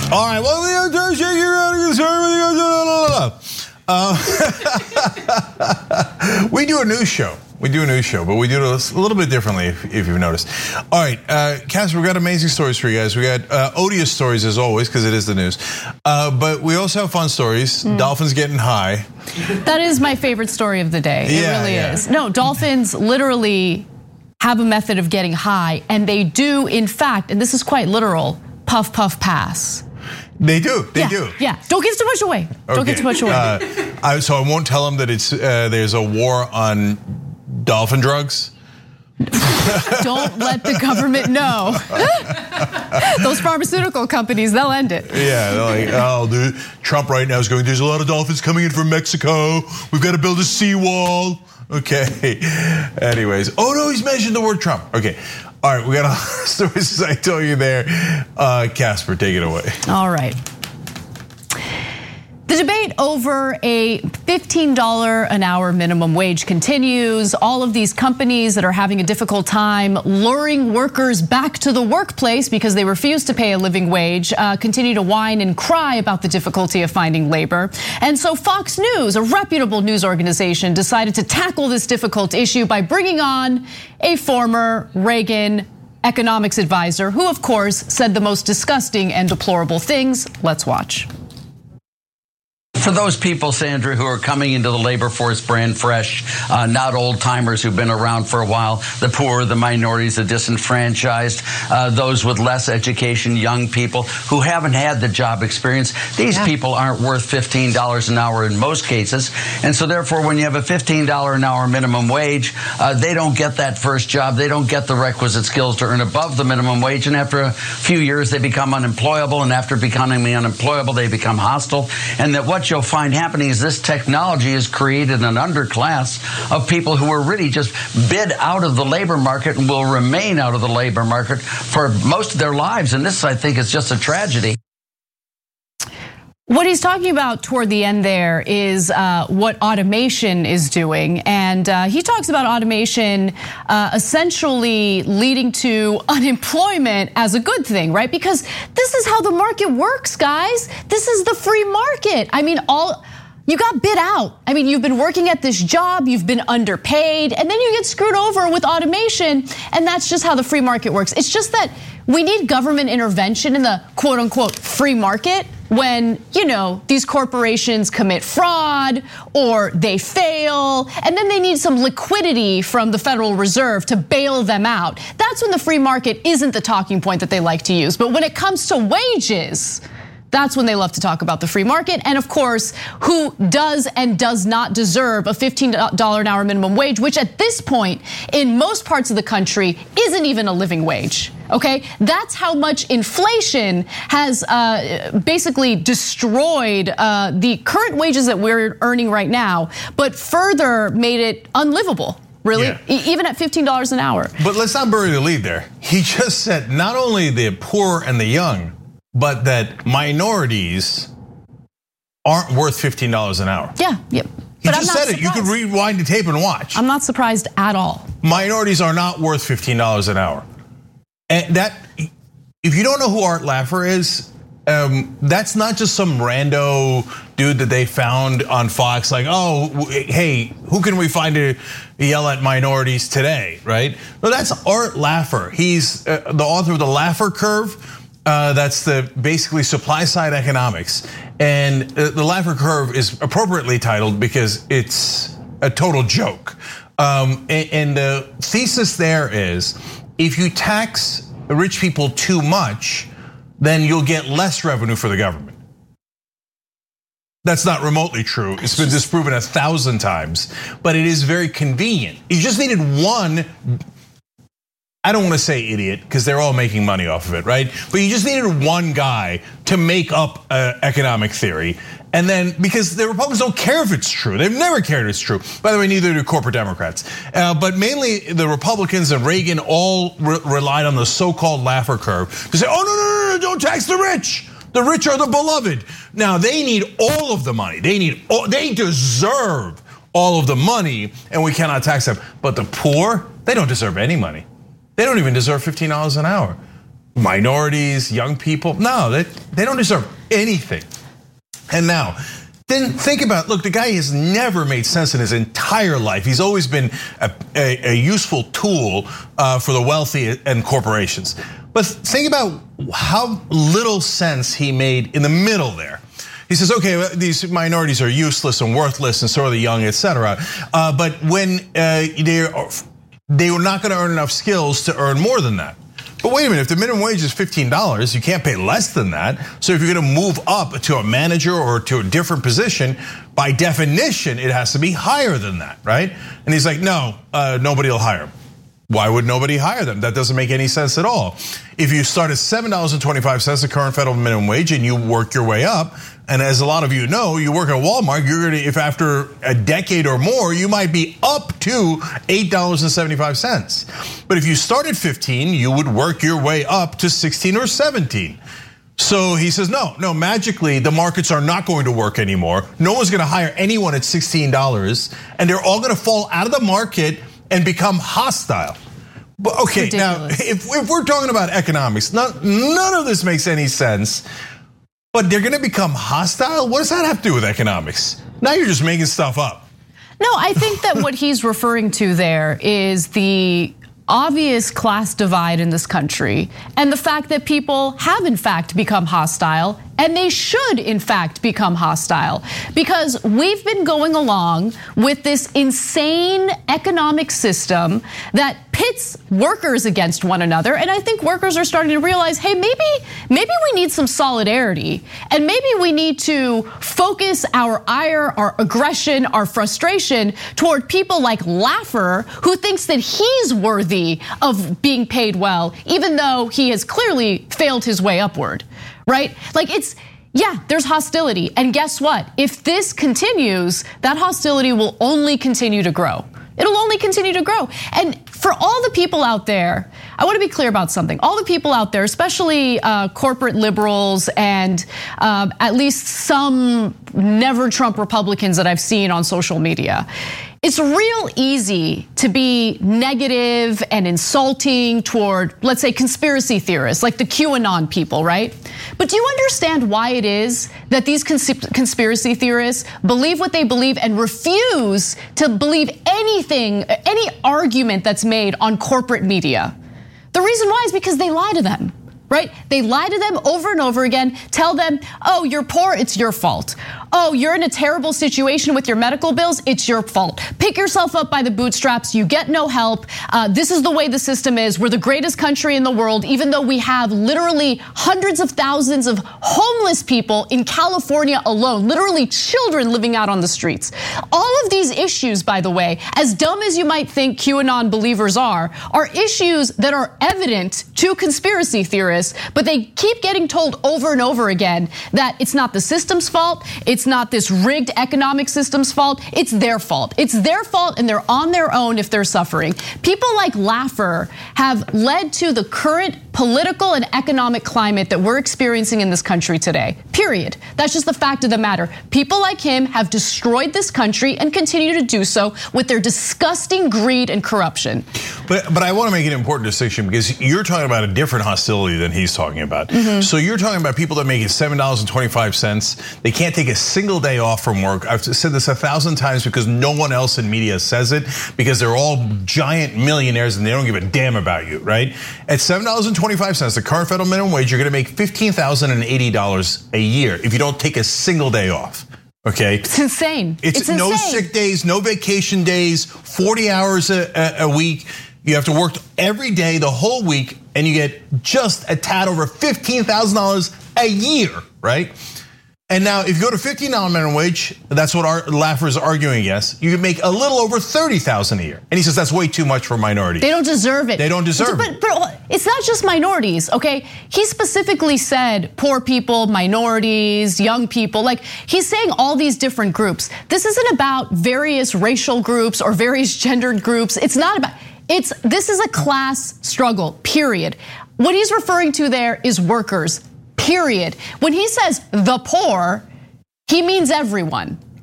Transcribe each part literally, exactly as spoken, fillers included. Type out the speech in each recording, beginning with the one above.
All right, well, uh, we do a news show. We do a news show, but we do it a little bit differently, if, if you've noticed. All right, uh, Casper, we've got amazing stories for you guys. We got uh, odious stories, as always, because it is the news. Uh, but we also have fun stories. Mm. Dolphins getting high. That is my favorite story of the day. It yeah, really yeah. is. No, dolphins literally have a method of getting high, and they do, in fact, and this is quite literal, puff, puff, pass. They do, they yeah, do. Yeah, don't give too much away. Okay. Don't give too much away. Uh, I, so I won't tell them that it's uh, there's a war on dolphin drugs. Don't let the government know. Those pharmaceutical companies, they'll end it. Yeah, they're like, oh, dude, Trump right now is going, there's a lot of dolphins coming in from Mexico. We've got to build a seawall. Okay, anyways. Oh no, he's mentioned the word Trump. Okay, all right, we got a lot of stories as I told you there. Uh, Casper, take it away. All right. The debate over a fifteen dollars an hour minimum wage continues. All of these companies that are having a difficult time luring workers back to the workplace because they refuse to pay a living wage uh, continue to whine and cry about the difficulty of finding labor. And so Fox News, a reputable news organization, decided to tackle this difficult issue by bringing on a former Reagan economics advisor who, of course, said the most disgusting and deplorable things. Let's watch. For those people, Sandra, who are coming into the labor force brand fresh, uh, not old timers who've been around for a while, the poor, the minorities, the disenfranchised, uh, those with less education, young people who haven't had the job experience, these yeah. people aren't worth fifteen dollars an hour in most cases. And so therefore, when you have a fifteen dollars an hour minimum wage, uh, they don't get that first job. They don't get the requisite skills to earn above the minimum wage. And after a few years, they become unemployable. And after becoming unemployable, they become hostile. And that what you'll find happening is this technology has created an underclass of people who are really just bid out of the labor market and will remain out of the labor market for most of their lives. And this, I think, is just a tragedy. What he's talking about toward the end there is uh, what automation is doing. And uh, he talks about automation uh, essentially leading to unemployment as a good thing, right? Because this is how the market works, guys. This is the free market. I mean, all you got bid out. I mean, you've been working at this job, you've been underpaid, and then you get screwed over with automation. And that's just how the free market works. It's just that we need government intervention in the quote unquote free market when, you know, these corporations commit fraud or they fail, and then they need some liquidity from the Federal Reserve to bail them out. That's when the free market isn't the talking point that they like to use. But when it comes to wages, that's when they love to talk about the free market. And of course, who does and does not deserve a fifteen dollars an hour minimum wage, which at this point in most parts of the country isn't even a living wage. Okay, that's how much inflation has uh, basically destroyed uh, the current wages that we're earning right now, but further made it unlivable. Really, yeah. e- even at fifteen dollars an hour. But let's not bury the lead there. He just said not only the poor and the young, but that minorities aren't worth fifteen dollars an hour. Yeah, yeah. He but just said surprised. it. You could rewind the tape and watch. I'm not surprised at all. Minorities are not worth fifteen dollars an hour. And that, if you don't know who Art Laffer is, um, that's not just some rando dude that they found on Fox, like, oh, hey, who can we find to yell at minorities today, right? No, that's Art Laffer. He's uh, the author of The Laffer Curve. Uh, that's the basically supply side economics. And the Laffer Curve is appropriately titled because it's a total joke. Um, and, and the thesis there is, if you tax rich people too much, then you'll get less revenue for the government. That's not remotely true. It's been disproven a thousand times, but it is very convenient. You just needed one, I don't want to say idiot, because they're all making money off of it, right? But you just needed one guy to make up economic theory. And then, because the Republicans don't care if it's true. They've never cared if it's true. By the way, neither do corporate Democrats. Uh, but mainly the Republicans and Reagan all re- relied on the so-called Laffer curve to say, oh, no, no, no, no, don't tax the rich. The rich are the beloved. Now, they need all of the money. They need, all, they deserve all of the money, and we cannot tax them. But the poor, they don't deserve any money. They don't even deserve fifteen dollars an hour. minorities, young people. No, they, they don't deserve anything. And now, then think about, look, the guy has never made sense in his entire life. He's always been a, a, a useful tool for the wealthy and corporations. But think about how little sense he made in the middle there. He says, okay, these minorities are useless and worthless and so are the young, et cetera. Uh, but when uh, they're, they were not gonna earn enough skills to earn more than that. But wait a minute, if the minimum wage is fifteen dollars, you can't pay less than that. So if you're gonna move up to a manager or to a different position, by definition, it has to be higher than that, right? And he's like, no, uh, nobody will hire him. Why would nobody hire them? That doesn't make any sense at all. If you start at seven dollars and twenty-five cents, the current federal minimum wage, and you work your way up, and as a lot of you know, you work at Walmart, you're gonna, if after a decade or more, you might be up to eight dollars and seventy-five cents. But if you start at fifteen, you would work your way up to sixteen or seventeen. So he says, no, no, magically the markets are not going to work anymore. No one's gonna hire anyone at sixteen dollars, and they're all gonna fall out of the market and become hostile. But okay, now if, if we're talking about economics, not, none of this makes any sense. But they're gonna become hostile? What does that have to do with economics? Now you're just making stuff up. No, I think that what he's referring to there is the obvious class divide in this country and the fact that people have in fact become hostile, and they should in fact become hostile, because we've been going along with this insane economic system that pits workers against one another. And I think workers are starting to realize, hey, maybe maybe we need some solidarity, and maybe we need to focus our ire, our aggression, our frustration toward people like Laffer, who thinks that he's worthy of being paid well, even though he has clearly failed his way upward, right? Like it's, yeah, there's hostility. And guess what? If this continues, that hostility will only continue to grow. It'll only continue to grow. And for all the people out there, I want to be clear about something. All the people out there, especially uh, corporate liberals and uh, at least some never Trump Republicans that I've seen on social media, it's real easy to be negative and insulting toward, let's say, conspiracy theorists, like the QAnon people, right? But do you understand why it is that these conspiracy theorists believe what they believe and refuse to believe anything, any argument that's made on corporate media? The reason why is because they lie to them, right? They lie to them over and over again, tell them, oh, you're poor, it's your fault. Oh, you're in a terrible situation with your medical bills, it's your fault. Pick yourself up by the bootstraps, you get no help. Uh, this is the way the system is. We're the greatest country in the world, even though we have literally hundreds of thousands of homeless people in California alone, literally children living out on the streets. All of these issues, by the way, as dumb as you might think QAnon believers are, are issues that are evident to conspiracy theorists, but they keep getting told over and over again that it's not the system's fault, it's not this rigged economic system's fault, it's their fault. It's their fault and they're on their own if they're suffering. People like Laffer have led to the current political and economic climate that we're experiencing in this country today, period. That's just the fact of the matter. People like him have destroyed this country and continue to do so with their disgusting greed and corruption. But, but I wanna make an important distinction, because you're talking about a different hostility than he's talking about. Mm-hmm. So you're talking about people that make it seven dollars and twenty-five cents. They can't take a single day off from work. I've said this a thousand times because no one else in media says it, because they're all giant millionaires and they don't give a damn about you, right? At seven dollars and twenty-five cents, the current federal minimum wage, you're gonna make fifteen thousand eighty dollars a year if you don't take a single day off. Okay, it's insane. It's, it's no insane. sick days, no vacation days, forty hours a, a week. You have to work every day, the whole week, and you get just a tad over fifteen thousand dollars a year, right? And now, if you go to fifteen dollars minimum wage, that's what our Laffer is arguing against. You can make a little over thirty thousand dollars a year, and he says that's way too much for minorities. They don't deserve it. They don't deserve but, it. But it's not just minorities, okay? He specifically said poor people, minorities, young people. Like he's saying all these different groups. This isn't about various racial groups or various gendered groups. It's not about. It's this is a class struggle. Period. What he's referring to there is workers. Period. When he says the poor, he means everyone.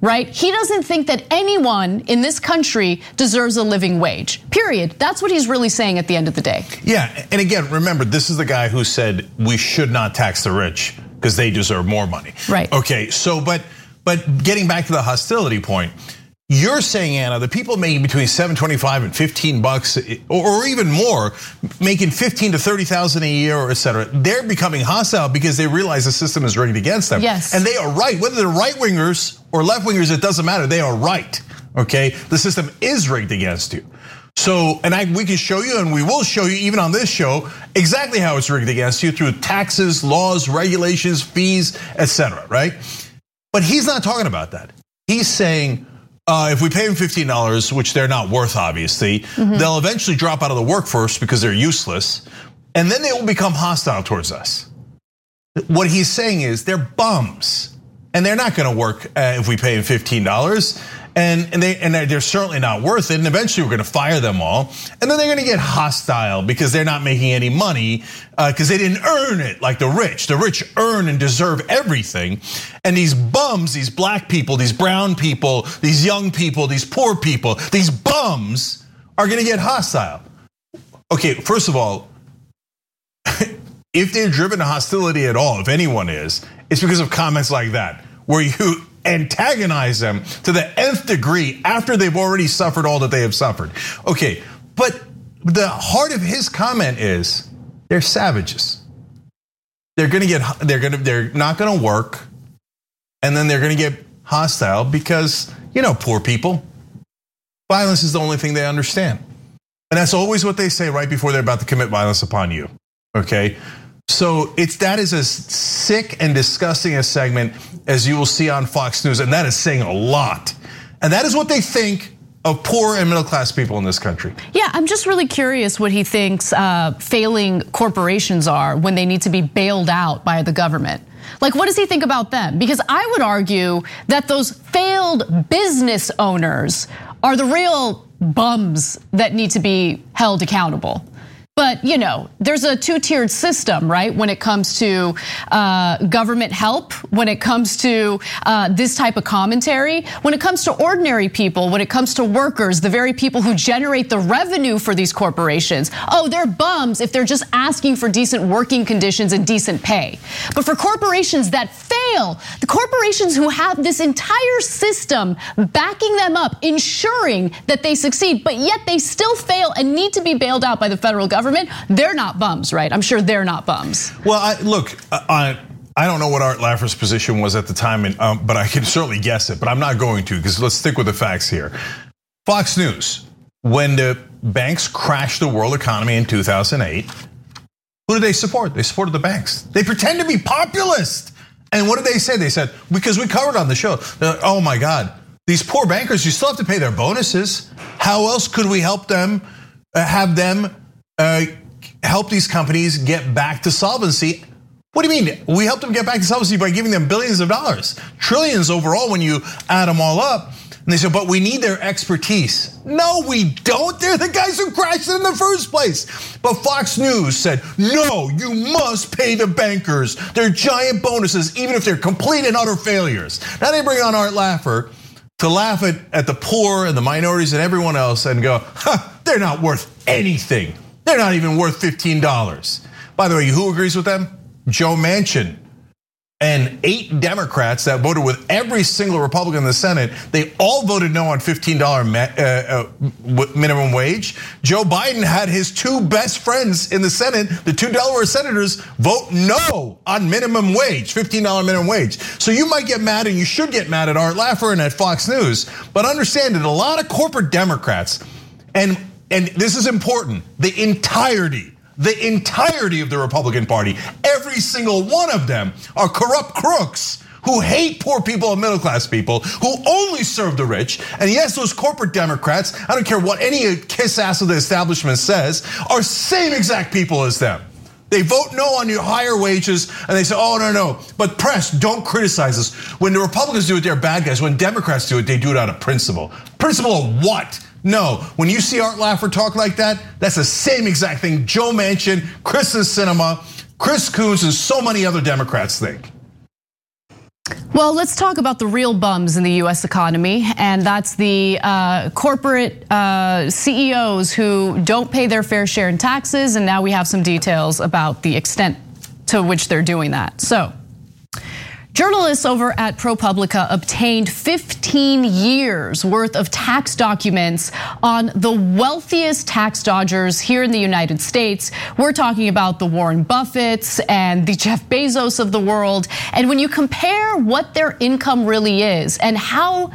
right? He doesn't think that anyone in this country deserves a living wage, period. That's what he's really saying at the end of the day. Yeah, and again, remember, this is the guy who said we should not tax the rich because they deserve more money. Right. Okay, so, but but getting back to the hostility point, you're saying, Anna, the people making between seven twenty-five and fifteen bucks, or even more, making fifteen to thirty thousand a year, or et cetera, they're becoming hostile because they realize the system is rigged against them. Yes. And they are right. Whether they're right wingers or left wingers, it doesn't matter. They are right. Okay, the system is rigged against you. So, and I, we can show you, and we will show you even on this show, exactly how it's rigged against you through taxes, laws, regulations, fees, et cetera, right? But he's not talking about that. He's saying, Uh, if we pay them fifteen dollars, which they're not worth, obviously, mm-hmm. they'll eventually drop out of the workforce because they're useless, and then they will become hostile towards us. What he's saying is they're bums, and they're not going to work if we pay them fifteen dollars, and and they and they're certainly not worth it. And eventually, we're going to fire them all, and then they're going to get hostile because they're not making any money because they didn't earn it like the rich. The rich earn and deserve everything. And these bums, these black people, these brown people, these young people, these poor people, these bums are gonna get hostile. Okay, first of all, if they're driven to hostility at all, if anyone is, it's because of comments like that, where you antagonize them to the nth degree after they've already suffered all that they have suffered. Okay, but the heart of his comment is they're savages. They're gonna get, they're gonna, they're not gonna work. And then they're gonna get hostile because, you know, poor people, violence is the only thing they understand. And that's always what they say right before they're about to commit violence upon you, okay? So it's that is as sick and disgusting a segment as you will see on Fox News, and that is saying a lot. And that is what they think of poor and middle class people in this country. Yeah, I'm just really curious what he thinks uh, failing corporations are when they need to be bailed out by the government. Like, what does he think about them? Because I would argue that those failed business owners are the real bums that need to be held accountable. But, you know, there's a two-tiered system, right? When it comes to uh, government help, when it comes to uh, this type of commentary, when it comes to ordinary people, when it comes to workers, the very people who generate the revenue for these corporations. Oh, they're bums if they're just asking for decent working conditions and decent pay. But for corporations that fail, the corporations who have this entire system backing them up, ensuring that they succeed, but yet they still fail and need to be bailed out by the federal government. They're not bums, right? I'm sure they're not bums. Well, I, look, I, I don't know what Art Laffer's position was at the time, and, um, but I can certainly guess it, but I'm not going to because let's stick with the facts here. Fox News, when the banks crashed the world economy in two thousand eight, who did they support? They supported the banks. They pretend to be populist. And what did they say? They said, because we covered on the show, like, oh my God, these poor bankers, you still have to pay their bonuses. How else could we help them, have them Uh, help these companies get back to solvency? What do you mean? We help them get back to solvency by giving them billions of dollars, trillions overall when you add them all up. And they said, but we need their expertise. No, we don't. They're the guys who crashed it in the first place. But Fox News said, no, you must pay the bankers their giant bonuses, even if they're complete and utter failures. Now they bring on Art Laffer to laugh at, at the poor and the minorities and everyone else and go, huh, they're not worth anything. They're not even worth fifteen dollars. By the way, who agrees with them? Joe Manchin and eight Democrats that voted with every single Republican in the Senate. They all voted no on fifteen dollars minimum wage. Joe Biden had his two best friends in the Senate, the two Delaware senators, vote no on minimum wage, fifteen dollars minimum wage. So you might get mad, and you should get mad at Art Laffer and at Fox News, but understand that a lot of corporate Democrats, and And this is important, the entirety, the entirety of the Republican Party, every single one of them are corrupt crooks who hate poor people and middle class people, who only serve the rich. And yes, those corporate Democrats, I don't care what any kiss ass of the establishment says, are same exact people as them. They vote no on your higher wages, and they say, oh, no, no, but press, don't criticize us. When the Republicans do it, they're bad guys. When Democrats do it, they do it out of principle. Principle of what? No, when you see Art Laffer talk like that, that's the same exact thing Joe Manchin, Kyrsten Sinema, Chris Coons, and so many other Democrats think. Well, let's talk about the real bums in the U S economy, and that's the uh, corporate uh, C E Os who don't pay their fair share in taxes, and now we have some details about the extent to which they're doing that. So, journalists over at ProPublica obtained fifteen years worth of tax documents on the wealthiest tax dodgers here in the United States. We're talking about the Warren Buffetts and the Jeff Bezos of the world. And when you compare what their income really is and how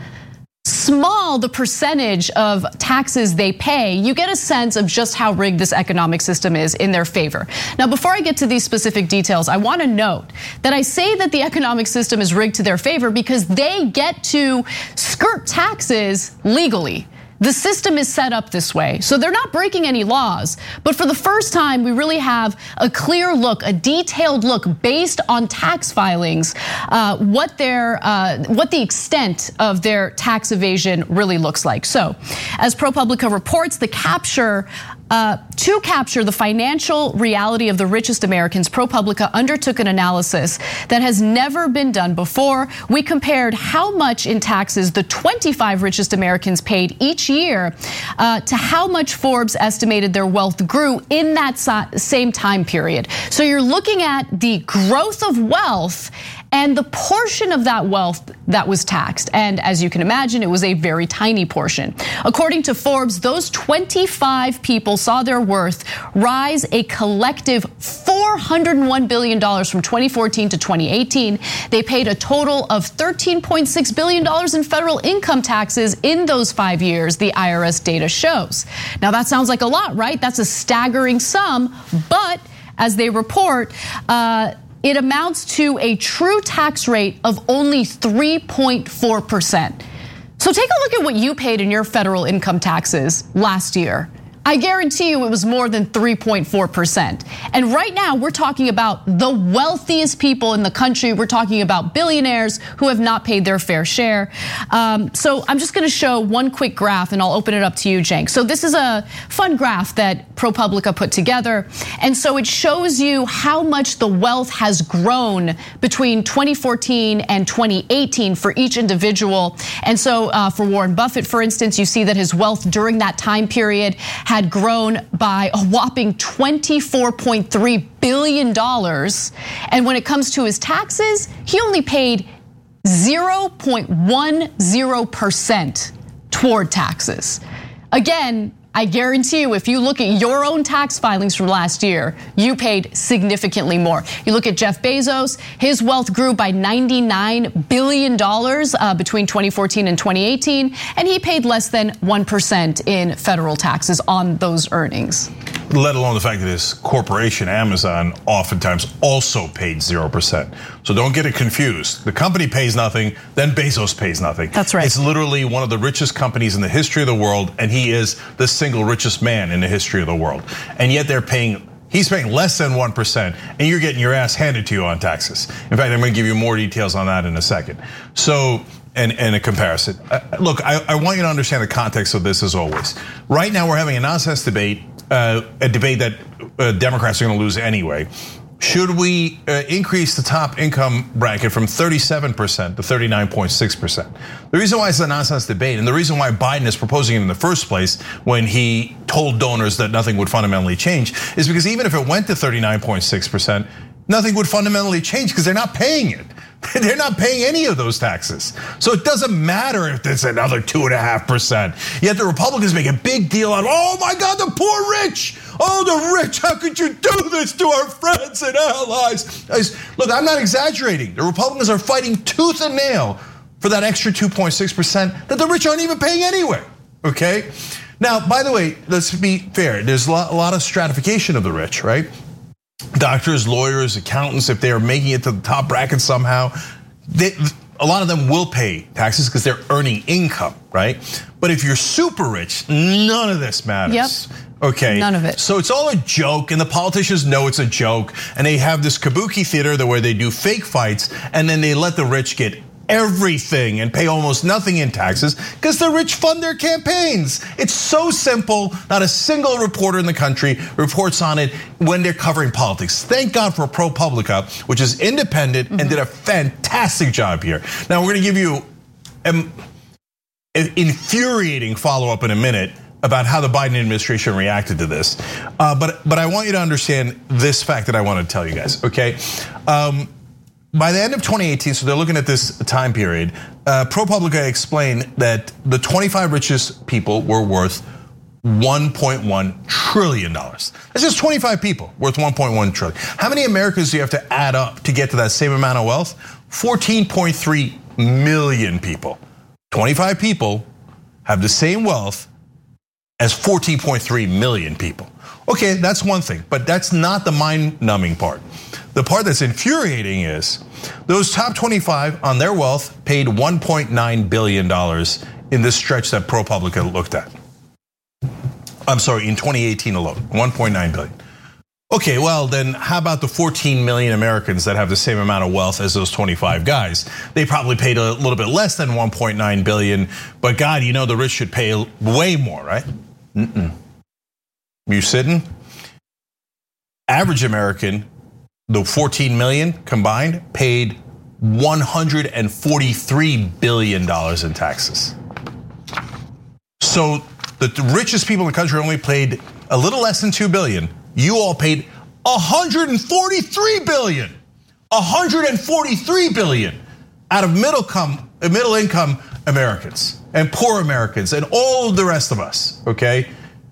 small the percentage of taxes they pay, you get a sense of just how rigged this economic system is in their favor. Now, before I get to these specific details, I want to note that I say that the economic system is rigged to their favor because they get to skirt taxes legally. The system is set up this way, so they're not breaking any laws. But for the first time, we really have a clear look, a detailed look based on tax filings, uh, what their, uh, what the extent of their tax evasion really looks like. So, as ProPublica reports, the capture. Uh, to capture the financial reality of the richest Americans, ProPublica undertook an analysis that has never been done before. We compared how much in taxes the twenty-five richest Americans paid each year uh, to how much Forbes estimated their wealth grew in that same time period. So you're looking at the growth of wealth and the portion of that wealth that was taxed. And as you can imagine, it was a very tiny portion. According to Forbes, those twenty-five people saw their worth rise a collective four hundred one billion dollars from twenty fourteen to twenty eighteen. They paid a total of thirteen point six billion dollars in federal income taxes in those five years, the I R S data shows. Now that sounds like a lot, right? That's a staggering sum, but as they report, uh, it amounts to a true tax rate of only three point four percent. So take a look at what you paid in your federal income taxes last year. I guarantee you it was more than three point four percent. And right now we're talking about the wealthiest people in the country. We're talking about billionaires who have not paid their fair share. Um, so I'm just gonna show one quick graph and I'll open it up to you, Cenk. So this is a fun graph that ProPublica put together. And so it shows you how much the wealth has grown between twenty fourteen and twenty eighteen for each individual. And so for Warren Buffett, for instance, you see that his wealth during that time period had grown by a whopping twenty-four point three billion dollars. And when it comes to his taxes, he only paid zero point one zero percent toward taxes. Again, I guarantee you, if you look at your own tax filings from last year, you paid significantly more. You look at Jeff Bezos, his wealth grew by ninety-nine billion dollars between twenty fourteen and twenty eighteen, and he paid less than one percent in federal taxes on those earnings. Let alone the fact that his corporation, Amazon, oftentimes also paid zero percent. So don't get it confused. The company pays nothing, then Bezos pays nothing. That's right. It's literally one of the richest companies in the history of the world, and he is the single richest man in the history of the world. And yet they're paying, he's paying less than one percent, and you're getting your ass handed to you on taxes. In fact, I'm gonna give you more details on that in a second. So, and, and a comparison. Look, I, I want you to understand the context of this as always. Right now we're having a nonsense debate, uh, a debate that uh, Democrats are gonna lose anyway. Should we uh, increase the top income bracket from thirty-seven percent to thirty-nine point six percent? The reason why it's a nonsense debate, and the reason why Biden is proposing it in the first place when he told donors that nothing would fundamentally change, is because even if it went to thirty-nine point six percent, nothing would fundamentally change because they're not paying it. They're not paying any of those taxes. So it doesn't matter if it's another two and a half percent. Yet the Republicans make a big deal out of, oh my God, the poor rich. Oh, the rich, how could you do this to our friends and allies? Look, I'm not exaggerating. The Republicans are fighting tooth and nail for that extra two point six percent that the rich aren't even paying anyway, okay? Now, by the way, let's be fair. There's a lot, a lot of stratification of the rich, right? Doctors, lawyers, accountants, if they are making it to the top bracket somehow, they, a lot of them will pay taxes because they're earning income, right? But if you're super rich, none of this matters. Yep. Okay. None of it. So it's all a joke, and the politicians know it's a joke, and they have this kabuki theater where they do fake fights, and then they let the rich get everything and pay almost nothing in taxes because the rich fund their campaigns. It's so simple. Not a single reporter in the country reports on it when they're covering politics. Thank God for ProPublica, which is independent mm-hmm. and did a fantastic job here. Now we're gonna give you an infuriating follow-up in a minute about how the Biden administration reacted to this. Uh, but, but I want you to understand this fact that I want to tell you guys, okay? Um, by the end of twenty eighteen, so they're looking at this time period, uh, ProPublica explained that the twenty-five richest people were worth one point one trillion dollars. That's just twenty-five people worth one point one trillion. How many Americans do you have to add up to get to that same amount of wealth? fourteen point three million people. twenty-five people have the same wealth as fourteen point three million people. Okay, that's one thing, but that's not the mind-numbing part. The part that's infuriating is those top twenty-five on their wealth paid one point nine billion dollars in this stretch that ProPublica looked at. I'm sorry, in twenty eighteen alone, one point nine billion. Okay, well then how about the fourteen million Americans that have the same amount of wealth as those twenty-five guys? They probably paid a little bit less than one point nine billion, but God, you know the rich should pay way more, right? Mm-mm. You sitting? Average American, the fourteen million combined, paid one hundred forty-three billion dollars in taxes. So the richest people in the country only paid a little less than two billion. You all paid one hundred forty-three billion. one hundred forty-three billion out of middle income, middle income Americans and poor Americans and all the rest of us, okay?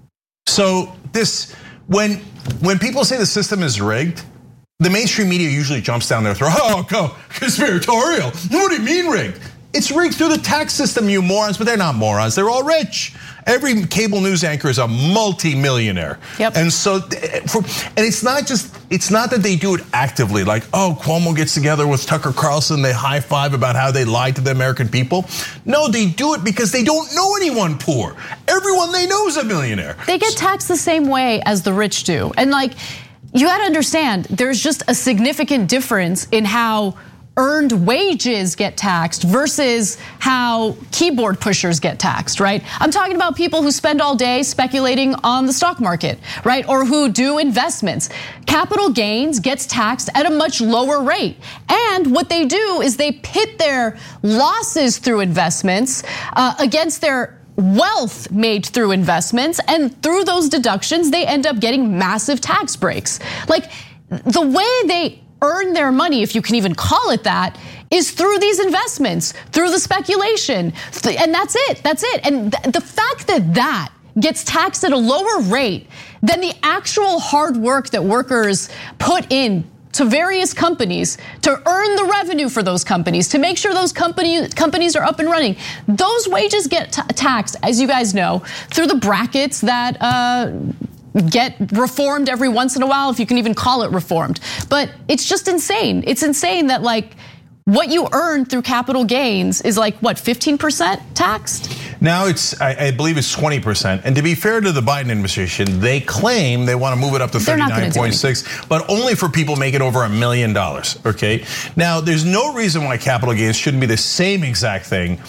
So this, when, when people say the system is rigged, the mainstream media usually jumps down their throat. Oh, go conspiratorial. What do you mean rigged? It's rigged through the tax system, you morons, but they're not morons, they're all rich. Every cable news anchor is a multi-millionaire. Yep. And so, for, and it's not just, it's not that they do it actively, like, oh, Cuomo gets together with Tucker Carlson, they high five about how they lied to the American people. No, they do it because they don't know anyone poor. Everyone they know is a millionaire. They get taxed the same way as the rich do. And like, you gotta understand, there's just a significant difference in how earned wages get taxed versus how keyboard pushers get taxed, right? I'm talking about people who spend all day speculating on the stock market, right? Or who do investments. Capital gains gets taxed at a much lower rate. And what they do is they pit their losses through investments against their wealth made through investments, and through those deductions, they end up getting massive tax breaks. Like, the way they earn their money, if you can even call it that, is through these investments, through the speculation, and that's it, that's it. And the fact that that gets taxed at a lower rate than the actual hard work that workers put in to various companies to earn the revenue for those companies, to make sure those company, companies are up and running. Those wages get taxed, as you guys know, through the brackets that uh, get reformed every once in a while, if you can even call it reformed. But it's just insane. It's insane that like what you earn through capital gains is like, what, fifteen percent taxed? Now it's, I believe it's twenty percent. And to be fair to the Biden administration, they claim they want to move it up to thirty-nine point six, but only for people making over a million dollars, okay? Now, there's no reason why capital gains shouldn't be the same exact thing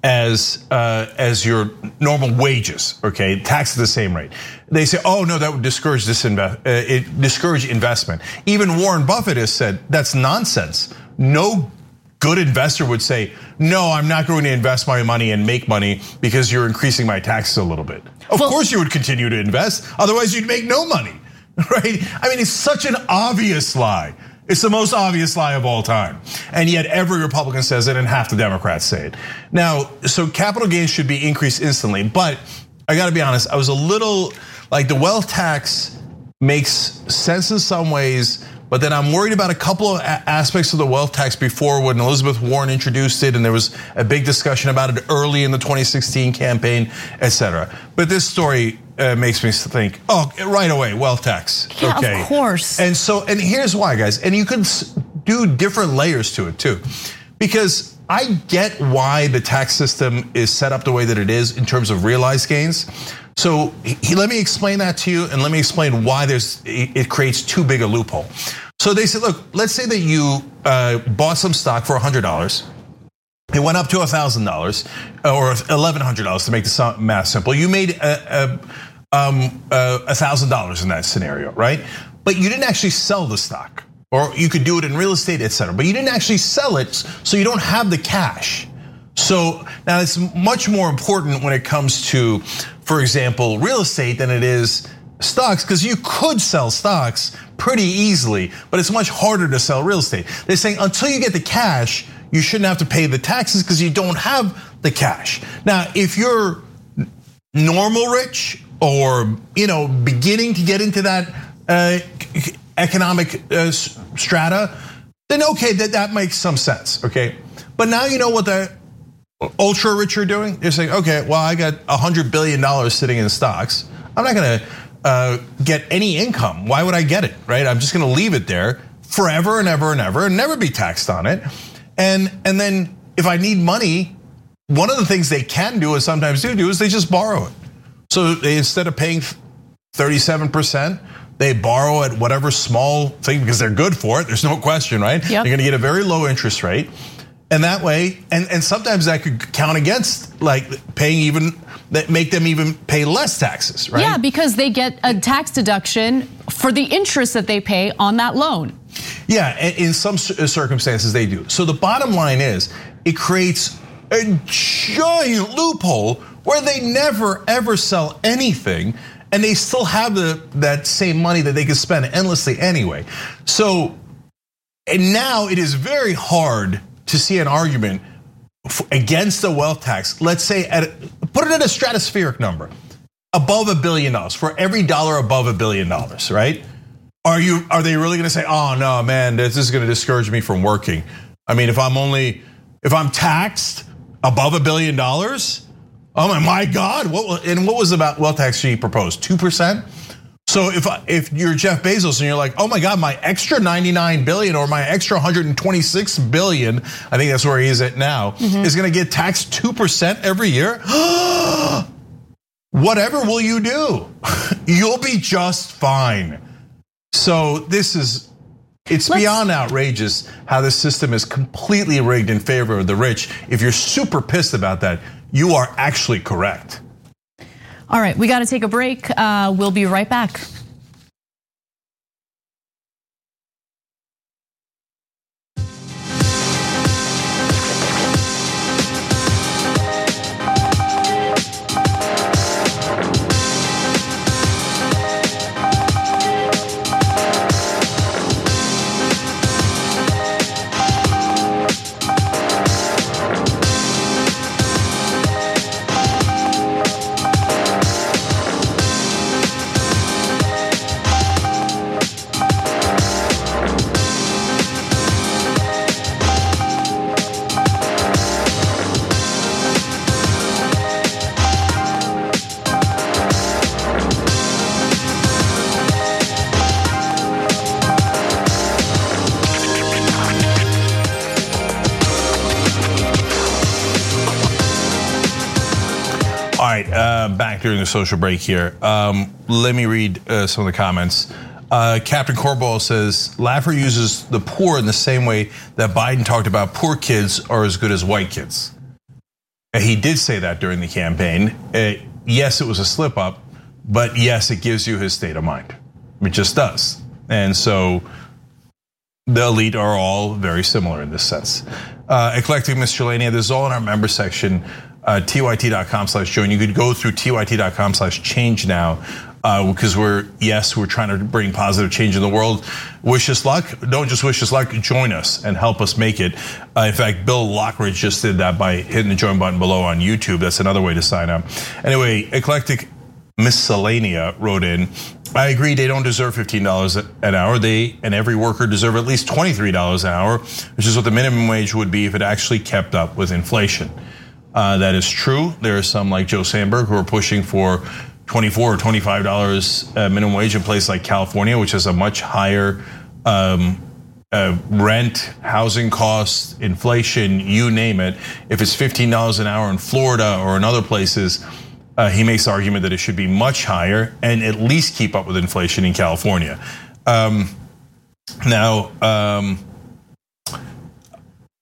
as uh, as your normal wages, okay? Taxed at the same rate. They say, oh no, that would discourage this invest, uh, it discourage investment. Even Warren Buffett has said that's nonsense. No good investor would say, no, I'm not going to invest my money and make money because you're increasing my taxes a little bit. Of well, course you would continue to invest, otherwise you'd make no money, right? I mean, it's such an obvious lie. It's the most obvious lie of all time. And yet every Republican says it and half the Democrats say it. Now, so capital gains should be increased instantly, but I gotta be honest, I was a little, like the wealth tax makes sense in some ways, but then I'm worried about a couple of aspects of the wealth tax before when Elizabeth Warren introduced it and there was a big discussion about it early in the twenty sixteen campaign, et cetera. But this story makes me think, oh, right away, wealth tax, yeah, okay. Of course. And so, and here's why, guys, and you can do different layers to it too. Because I get why the tax system is set up the way that it is in terms of realized gains. So he, let me explain that to you and let me explain why there's it creates too big a loophole. So they said, look, let's say that you uh, bought some stock for one hundred dollars it went up to one thousand dollars or eleven hundred dollars to make the math simple. You made a, a, um, a one thousand dollars in that scenario, right? But you didn't actually sell the stock, or you could do it in real estate, et cetera. But you didn't actually sell it, so you don't have the cash. So now it's much more important when it comes to, for example, real estate than it is stocks, because you could sell stocks pretty easily, but it's much harder to sell real estate. They're saying until you get the cash, you shouldn't have to pay the taxes because you don't have the cash. Now, if you're normal rich or you know beginning to get into that uh, economic uh, strata, then okay, that, that makes some sense, okay? But now you know what the ultra rich are doing? They're saying, okay, well, I got one hundred billion dollars sitting in stocks. I'm not gonna uh, get any income. Why would I get it, right? I'm just gonna leave it there forever and ever and ever and never be taxed on it. And, and then if I need money, one of the things they can do, and sometimes do do, is they just borrow it. So they, instead of paying thirty-seven percent, they borrow at whatever small thing, because they're good for it, there's no question, right? Yep. They're gonna get a very low interest rate. And that way, and, and sometimes that could count against like paying even, that make them even pay less taxes, right? Yeah, because they get a tax deduction for the interest that they pay on that loan. Yeah, in some circumstances they do. So the bottom line is, it creates a giant loophole where they never ever sell anything, and they still have the that same money that they can spend endlessly anyway. So, and now it is very hard to see an argument against the wealth tax. Let's say at put it at a stratospheric number, above a billion dollars, for every dollar above a billion dollars, right? Are you? Are they really going to say, "Oh no, man, this is going to discourage me from working"? I mean, if I'm only, if I'm taxed above a billion dollars, oh my, my God! What and what was about wealth tax she proposed? Two percent. So if if you're Jeff Bezos and you're like, oh my God, my extra ninety-nine billion or my extra one hundred twenty-six billion, I think that's where he is at now, mm-hmm. is going to get taxed two percent every year. Whatever will you do? You'll be just fine. So this is, it's Let's, beyond outrageous how the system is completely rigged in favor of the rich. If you're super pissed about that, you are actually correct. All right, we got to take a break. Uh, we'll be right back. Back during the social break here. Um, let me read uh, some of the comments. Uh, Captain Cornball says, Laffer uses the poor in the same way that Biden talked about poor kids are as good as white kids. And he did say that during the campaign. Uh, yes, it was a slip up, but yes, it gives you his state of mind. It just does. And so the elite are all very similar in this sense. Uh, Eclectic Miscellanea, this is all in our member section. Uh, T Y T dot com slash join. You could go through T Y T dot com slash change now, uh, because we're, yes, we're trying to bring positive change in the world. Wish us luck. Don't just wish us luck, join us and help us make it. Uh, in fact, Bill Lockridge just did that by hitting the join button below on YouTube. That's another way to sign up. Anyway, Eclectic Miscellanea wrote in, I agree they don't deserve fifteen dollars an hour. They and every worker deserve at least twenty-three dollars an hour, which is what the minimum wage would be if it actually kept up with inflation. Uh, that is true. There are some like Joe Sandberg who are pushing for twenty-four or twenty-five dollars minimum wage in places like California, which has a much higher um, uh, rent, housing costs, inflation, you name it. If it's fifteen dollars an hour in Florida or in other places, uh, he makes the argument that it should be much higher and at least keep up with inflation in California. Um, now, um,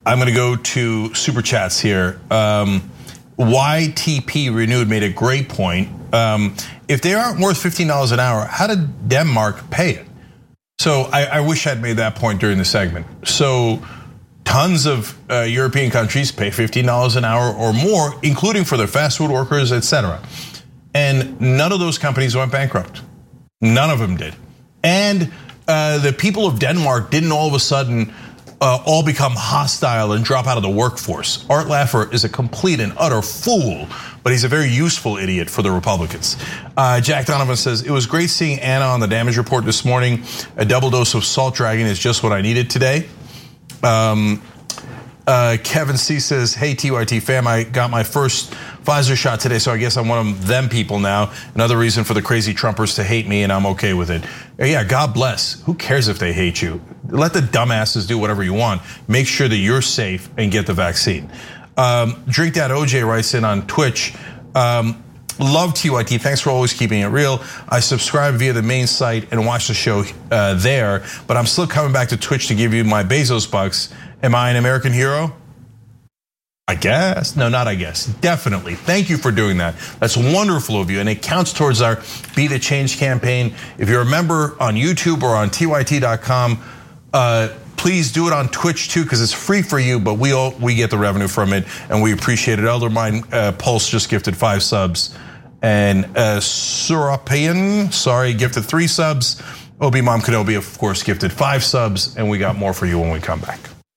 I'm gonna go to Super Chats here. Um, Y T P Renewed made a great point. Um, if they aren't worth fifteen dollars an hour, how did Denmark pay it? So I, I wish I'd made that point during the segment. So tons of uh, European countries pay fifteen dollars an hour or more, including for their fast food workers, et cetera. And none of those companies went bankrupt. None of them did. And uh, the people of Denmark didn't all of a sudden Uh, all become hostile and drop out of the workforce. Art Laffer is a complete and utter fool, but he's a very useful idiot for the Republicans. Uh, Jack Donovan says, it was great seeing Anna on the damage report this morning. A double dose of Salt Dragon is just what I needed today. Um, uh, Kevin C says, hey T Y T fam, I got my first Pfizer shot today, so I guess I'm one of them people now. Another reason for the crazy Trumpers to hate me, and I'm okay with it. Yeah, God bless. Who cares if they hate you? Let the dumbasses do whatever you want. Make sure that you're safe and get the vaccine. Um, Drink That O J writes in on Twitch. Um, Love T Y T, thanks for always keeping it real. I subscribe via the main site and watch the show uh, there, but I'm still coming back to Twitch to give you my Bezos bucks. Am I an American hero? I guess, no, not I guess, definitely. Thank you for doing that. That's wonderful of you, and it counts towards our Be the Change campaign. If you're a member on YouTube or on T Y T dot com, uh, please do it on Twitch too, because it's free for you, but we all we get the revenue from it, and we appreciate it. Elder Mind uh, Pulse just gifted five subs, and uh, Surapian, sorry, gifted three subs. Obi Mom Kenobi, of course, gifted five subs, and we got more for you when we come back.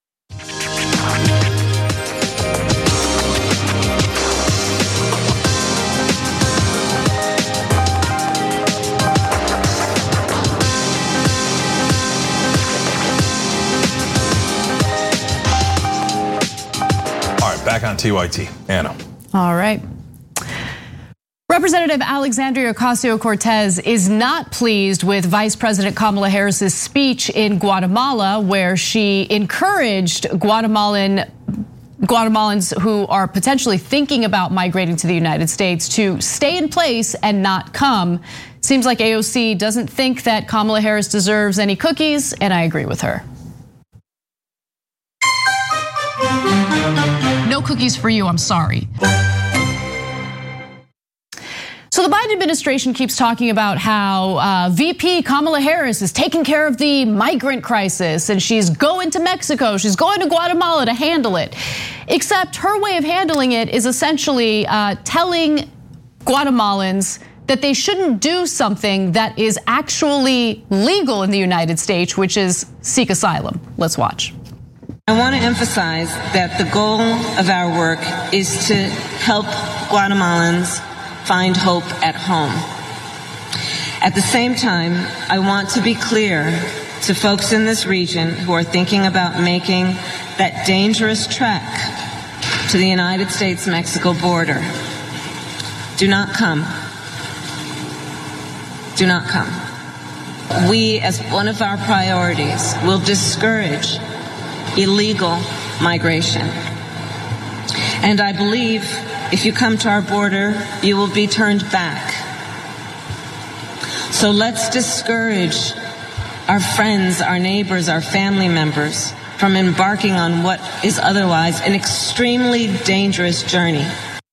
Back on T Y T, Anna. All right. Representative Alexandria Ocasio-Cortez is not pleased with Vice President Kamala Harris's speech in Guatemala, where she encouraged Guatemalan Guatemalans who are potentially thinking about migrating to the United States to stay in place and not come. Seems like A O C doesn't think that Kamala Harris deserves any cookies, and I agree with her. No cookies for you, I'm sorry. So the Biden administration keeps talking about how uh, V P Kamala Harris is taking care of the migrant crisis, and she's going to Mexico, she's going to Guatemala to handle it. Except her way of handling it is essentially uh, telling Guatemalans that they shouldn't do something that is actually legal in the United States, which is seek asylum. Let's watch. I want to emphasize that the goal of our work is to help Guatemalans find hope at home. At the same time, I want to be clear to folks in this region who are thinking about making that dangerous trek to the United States-Mexico border. Do not come. Do not come. We, as one of our priorities, will discourage illegal migration. And I believe if you come to our border, you will be turned back. So let's discourage our friends, our neighbors, our family members from embarking on what is otherwise an extremely dangerous journey.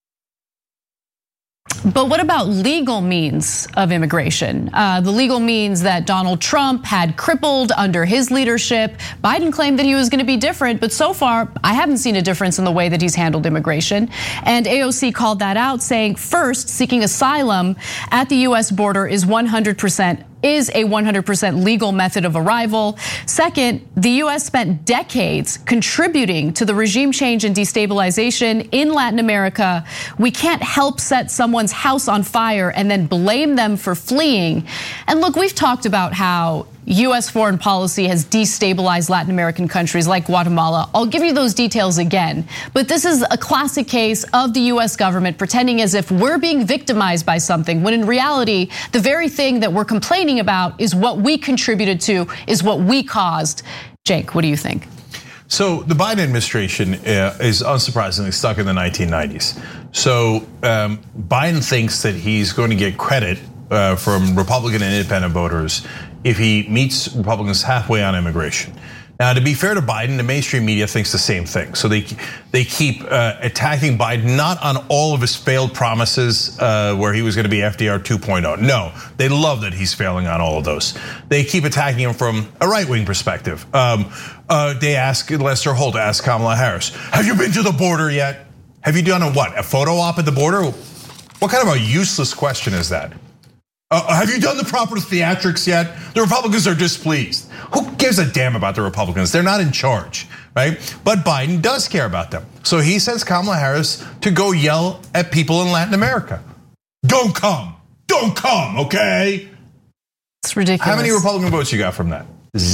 But what about legal means of immigration? Uh, the legal means that Donald Trump had crippled under his leadership. Biden claimed that he was going to be different, but so far, I haven't seen a difference in the way that he's handled immigration. And A O C called that out, saying, first, seeking asylum at the U S border is one hundred percent is a one hundred percent legal method of arrival. Second, the U S spent decades contributing to the regime change and destabilization in Latin America. We can't help set someone's house on fire and then blame them for fleeing. And look, we've talked about how U S foreign policy has destabilized Latin American countries like Guatemala. I'll give you those details again, but this is a classic case of the U S government pretending as if we're being victimized by something, when in reality, the very thing that we're complaining about is what we contributed to, is what we caused. Jake, what do you think? So the Biden administration is unsurprisingly stuck in the nineteen nineties. So um, Biden thinks that he's going to get credit from Republican and independent voters if he meets Republicans halfway on immigration. Now, to be fair to Biden, the mainstream media thinks the same thing. So they they keep uh, attacking Biden, not on all of his failed promises uh, where he was going to be F D R two point oh. No, they love that he's failing on all of those. They keep attacking him from a right-wing perspective. Um, uh, they ask, Lester Holt asked Kamala Harris, have you been to the border yet? Have you done a what, a photo op at the border? What kind of a useless question is that? Uh, have you done the proper theatrics yet? The Republicans are displeased. Who gives a damn about the Republicans? They're not in charge, right? But Biden does care about them. So he sends Kamala Harris to go yell at people in Latin America. Don't come, don't come, okay? It's ridiculous. How many Republican votes you got from that?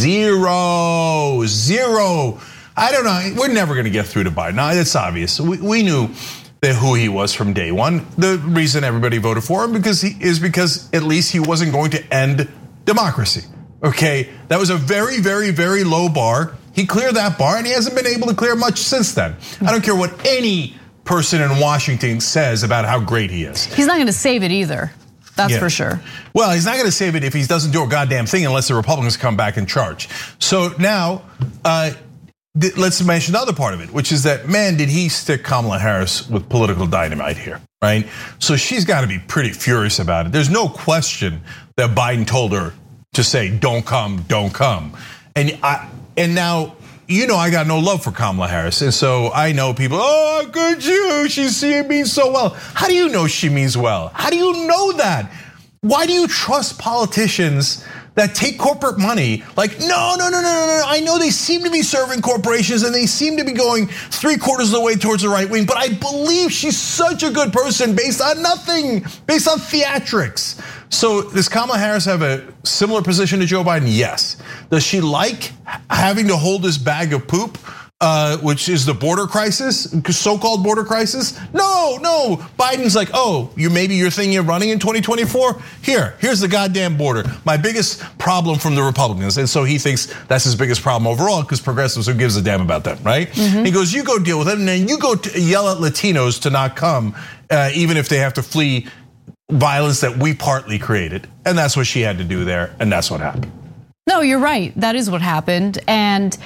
Zero, zero. I don't know, we're never gonna get through to Biden. Now, it's obvious, we, we knew who he was from day one. The reason everybody voted for him because he is because at least he wasn't going to end democracy. Okay, that was a very, very, very low bar. He cleared that bar and he hasn't been able to clear much since then. I don't care what any person in Washington says about how great he is. He's not gonna save it either, that's yeah. for sure. Well, he's not gonna save it if he doesn't do a goddamn thing unless the Republicans come back in charge. So now, uh, let's mention the other part of it, which is that, man, did he stick Kamala Harris with political dynamite here, right? So she's got to be pretty furious about it. There's no question that Biden told her to say, don't come, don't come. And I, and now, you know, I got no love for Kamala Harris. And so I know people, oh, how could you? She's, she means so well. How do you know she means well? How do you know that? Why do you trust politicians that take corporate money? Like, no, no, no, no, no, no. I know they seem to be serving corporations and they seem to be going three quarters of the way towards the right wing, but I believe she's such a good person based on nothing, based on theatrics. So does Kamala Harris have a similar position to Joe Biden? Yes. Does she like having to hold this bag of poop? Uh, which is the border crisis, so-called border crisis? No, no. Biden's like, oh, you maybe you're thinking of running in twenty twenty-four? Here, here's the goddamn border. My biggest problem from the Republicans. And so he thinks that's his biggest problem overall because progressives, who gives a damn about them, right? Mm-hmm. He goes, you go deal with it, and then you go to yell at Latinos to not come, uh, even if they have to flee violence that we partly created. And that's what she had to do there, and that's what happened. No, you're right. That is what happened. And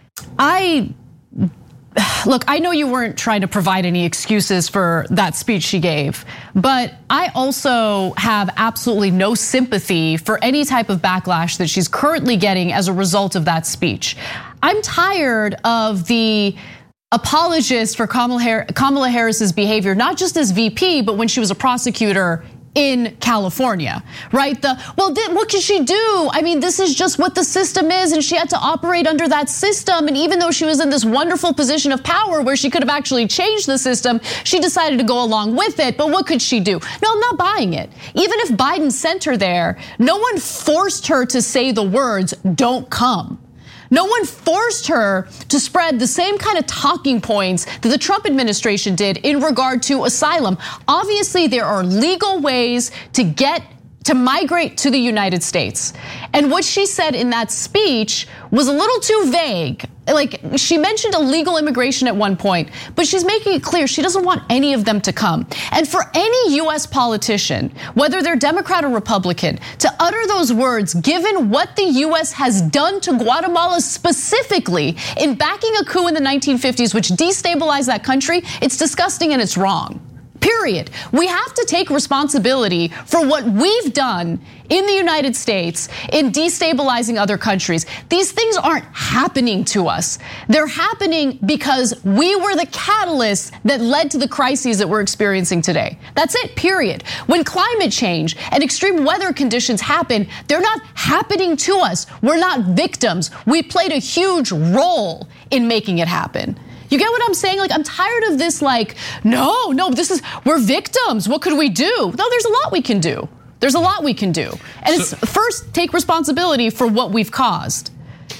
I, look, I know you weren't trying to provide any excuses for that speech she gave, but I also have absolutely no sympathy for any type of backlash that she's currently getting as a result of that speech. I'm tired of the apologists for Kamala Harris's behavior, not just as V P, but when she was a prosecutor in California, right? The, well, what can she do? I mean, this is just what the system is, and she had to operate under that system. And even though she was in this wonderful position of power where she could have actually changed the system, she decided to go along with it. But what could she do? No, I'm not buying it. Even if Biden sent her there, no one forced her to say the words, don't come. No one forced her to spread the same kind of talking points that the Trump administration did in regard to asylum. Obviously, there are legal ways to get to migrate to the United States. And what she said in that speech was a little too vague. Like, she mentioned illegal immigration at one point, but she's making it clear she doesn't want any of them to come. And for any U S politician, whether they're Democrat or Republican, to utter those words, given what the U S has done to Guatemala specifically in backing a coup in the nineteen fifties, which destabilized that country, it's disgusting and it's wrong. Period. We have to take responsibility for what we've done in the United States in destabilizing other countries. These things aren't happening to us. They're happening because we were the catalyst that led to the crises that we're experiencing today. That's it, period. When climate change and extreme weather conditions happen, they're not happening to us. We're not victims. We played a huge role in making it happen. You get what I'm saying? Like, I'm tired of this, like, no, no, this is, we're victims. What could we do? No, there's a lot we can do. There's a lot we can do. And so, it's first, take responsibility for what we've caused.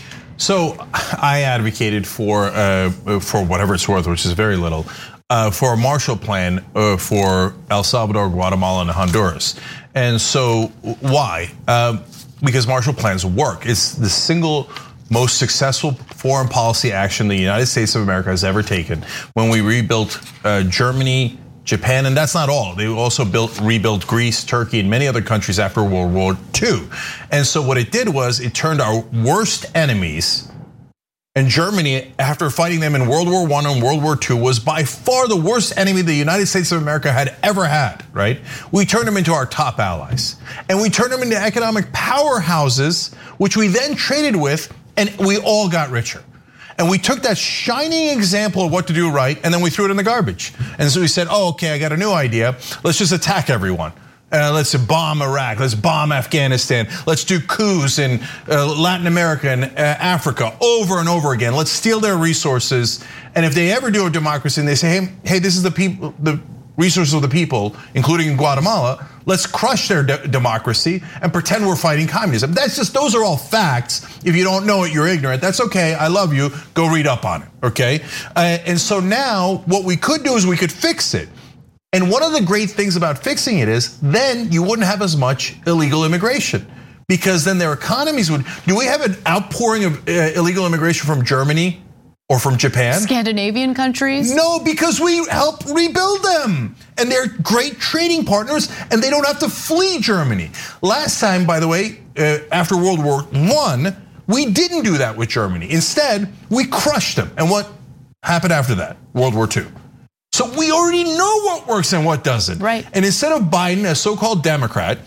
So I advocated for, uh, for whatever it's worth, which is very little, uh, for a Marshall Plan uh, for El Salvador, Guatemala, and Honduras. And so why? Uh, because Marshall Plans work. It's the single most successful foreign policy action the United States of America has ever taken. When we rebuilt uh, Germany, Japan, and that's not all. They also built, rebuilt Greece, Turkey, and many other countries after World War Two. And so what it did was it turned our worst enemies And Germany, after fighting them in World War One and World War Two, was by far the worst enemy the United States of America had ever had, right? We turned them into our top allies. And we turned them into economic powerhouses, which we then traded with, and we all got richer. And we took that shining example of what to do right, and then we threw it in the garbage. And so we said, oh, okay, I got a new idea. Let's just attack everyone. Uh, let's bomb Iraq, let's bomb Afghanistan, let's do coups in uh, Latin America and uh, Africa over and over again. Let's steal their resources. And if they ever do a democracy and they say, hey, hey, this is the people, the resources of the people, including Guatemala, let's crush their de democracy and pretend we're fighting communism. That's just, those are all facts. If you don't know it, you're ignorant. That's okay, I love you, go read up on it, okay? Uh, and so now what we could do is we could fix it. And one of the great things about fixing it is then you wouldn't have as much illegal immigration, because then their economies would. Do we have an outpouring of illegal immigration from Germany or from Japan? Scandinavian countries? No, because we help rebuild them. And they're great trading partners and they don't have to flee Germany. Last time, by the way, after World War One, we didn't do that with Germany. Instead, we crushed them. And what happened after that? World War Two. So we already know what works and what doesn't. Right. And instead of Biden, a so-called Democrat,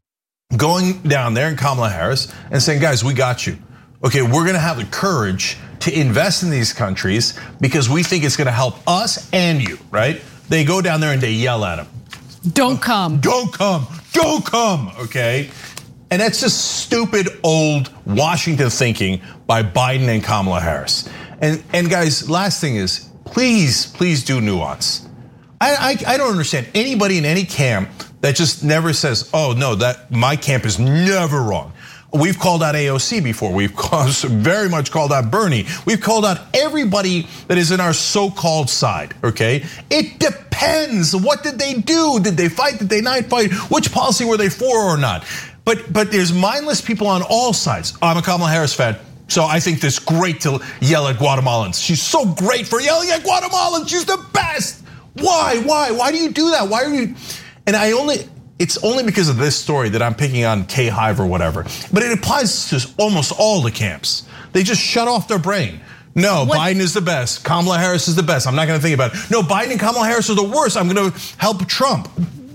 going down there and Kamala Harris and saying, guys, we got you. Okay, we're gonna have the courage to invest in these countries because we think it's gonna help us and you, right? They go down there and they yell at them. Don't come. Don't come, don't come, okay? And that's just stupid old Washington thinking by Biden and Kamala Harris. And, and guys, last thing is, please, please do nuance. I, I, I don't understand anybody in any camp that just never says, oh no, that my camp is never wrong. We've called out A O C before. We've very much called out Bernie. We've called out everybody that is in our so-called side, okay? It depends. What did they do? Did they fight? Did they not fight? Which policy were they for or not? But, but there's mindless people on all sides. I'm a Kamala Harris fan. So I think it's great to yell at Guatemalans. She's so great for yelling at Guatemalans. She's the best. Why, why, why do you do that? Why are you? And I only, it's only because of this story that I'm picking on K-Hive or whatever. But it applies to almost all the camps. They just shut off their brain. No, what? Biden is the best. Kamala Harris is the best. I'm not gonna think about it. No, Biden and Kamala Harris are the worst. I'm gonna help Trump.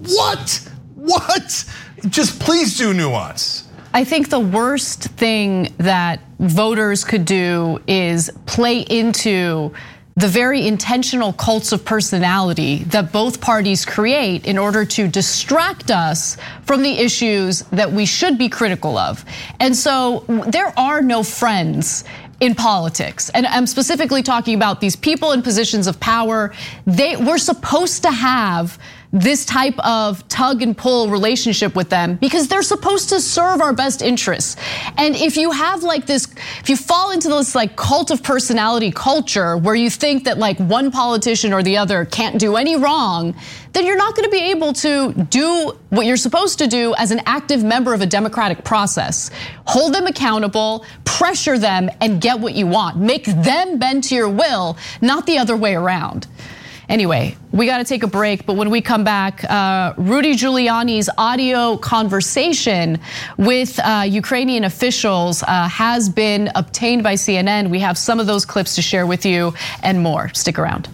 What? What? Just please do nuance. I think the worst thing that voters could do is play into the very intentional cults of personality that both parties create in order to distract us from the issues that we should be critical of. And so there are no friends in politics. And I'm specifically talking about these people in positions of power. They, we're supposed to have this type of tug and pull relationship with them because they're supposed to serve our best interests. And if you have like this, if you fall into this like cult of personality culture where you think that like one politician or the other can't do any wrong, then you're not gonna be able to do what you're supposed to do as an active member of a democratic process. Hold them accountable, pressure them, and get what you want. Make them bend to your will, not the other way around. Anyway, we got to take a break, but when we come back, uh, Rudy Giuliani's audio conversation with uh, Ukrainian officials uh, has been obtained by C N N. We have some of those clips to share with you and more. Stick around.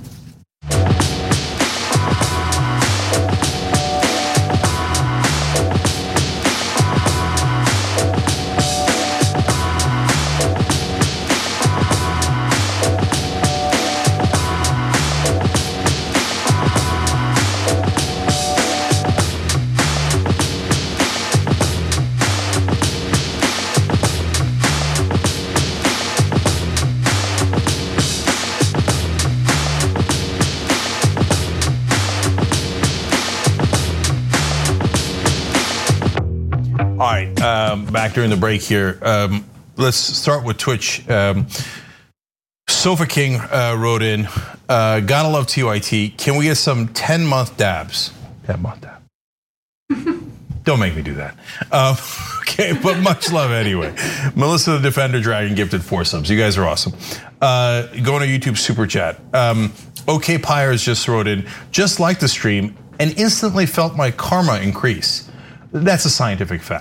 All right, um, back during the break here. Um, let's start with Twitch. Um, Sofa King uh, wrote in, uh, gotta love T Y T. Can we get some ten month dabs? ten month dab. Don't make me do that. Um, okay, but much love anyway. Melissa the Defender Dragon gifted four subs. You guys are awesome. Uh, going to YouTube Super Chat. Um, OK Pyres just wrote in, just like the stream and instantly felt my karma increase. That's a scientific fact.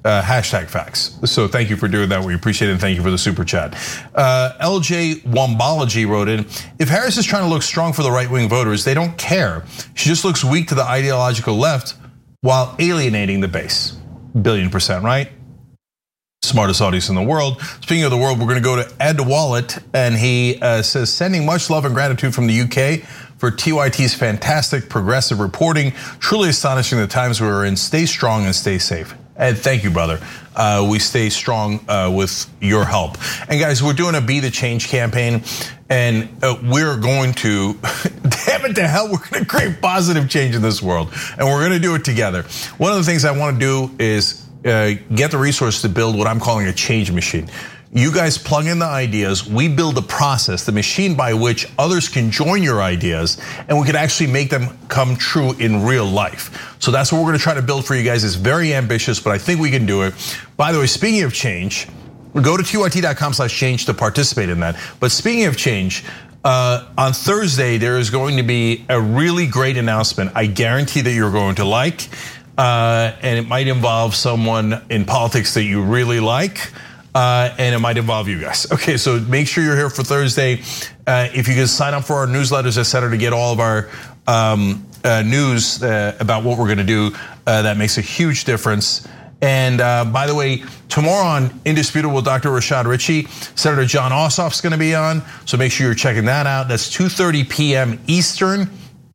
Uh, hashtag facts. So thank you for doing that. We appreciate it. And thank you for the super chat. Uh, L J Wombology wrote in, if Harris is trying to look strong for the right-wing voters, they don't care. She just looks weak to the ideological left while alienating the base. Billion percent right. Smartest audience in the world. Speaking of the world, we're going to go to Ed Wallet, and he uh, says, sending much love and gratitude from the U K for T Y T's fantastic progressive reporting. Truly astonishing the times we we're in. Stay strong and stay safe. Ed, thank you, brother. Uh, we stay strong uh, with your help. And guys, we're doing a Be the Change campaign, and uh, we're going to, damn it to hell, we're going to create positive change in this world, and we're going to do it together. One of the things I want to do is uh, get the resources to build what I'm calling a change machine. You guys plug in the ideas, we build a process, the machine by which others can join your ideas, and we can actually make them come true in real life. So that's what we're gonna try to build for you guys. It's very ambitious, but I think we can do it. By the way, speaking of change, go to T Y T dot com slash change to participate in that. But speaking of change, uh, on Thursday, there is going to be a really great announcement I guarantee that you're going to like, uh, and it might involve someone in politics that you really like. Uh, and it might involve you guys. Okay, so make sure you're here for Thursday. Uh, if you can sign up for our newsletters, et cetera, to get all of our um, uh, news uh, about what we're gonna do, uh, that makes a huge difference. And uh, by the way, tomorrow on Indisputable with Doctor Rashad Ritchie, Senator Jon Ossoff's gonna be on, so make sure you're checking that out. That's two thirty p m Eastern.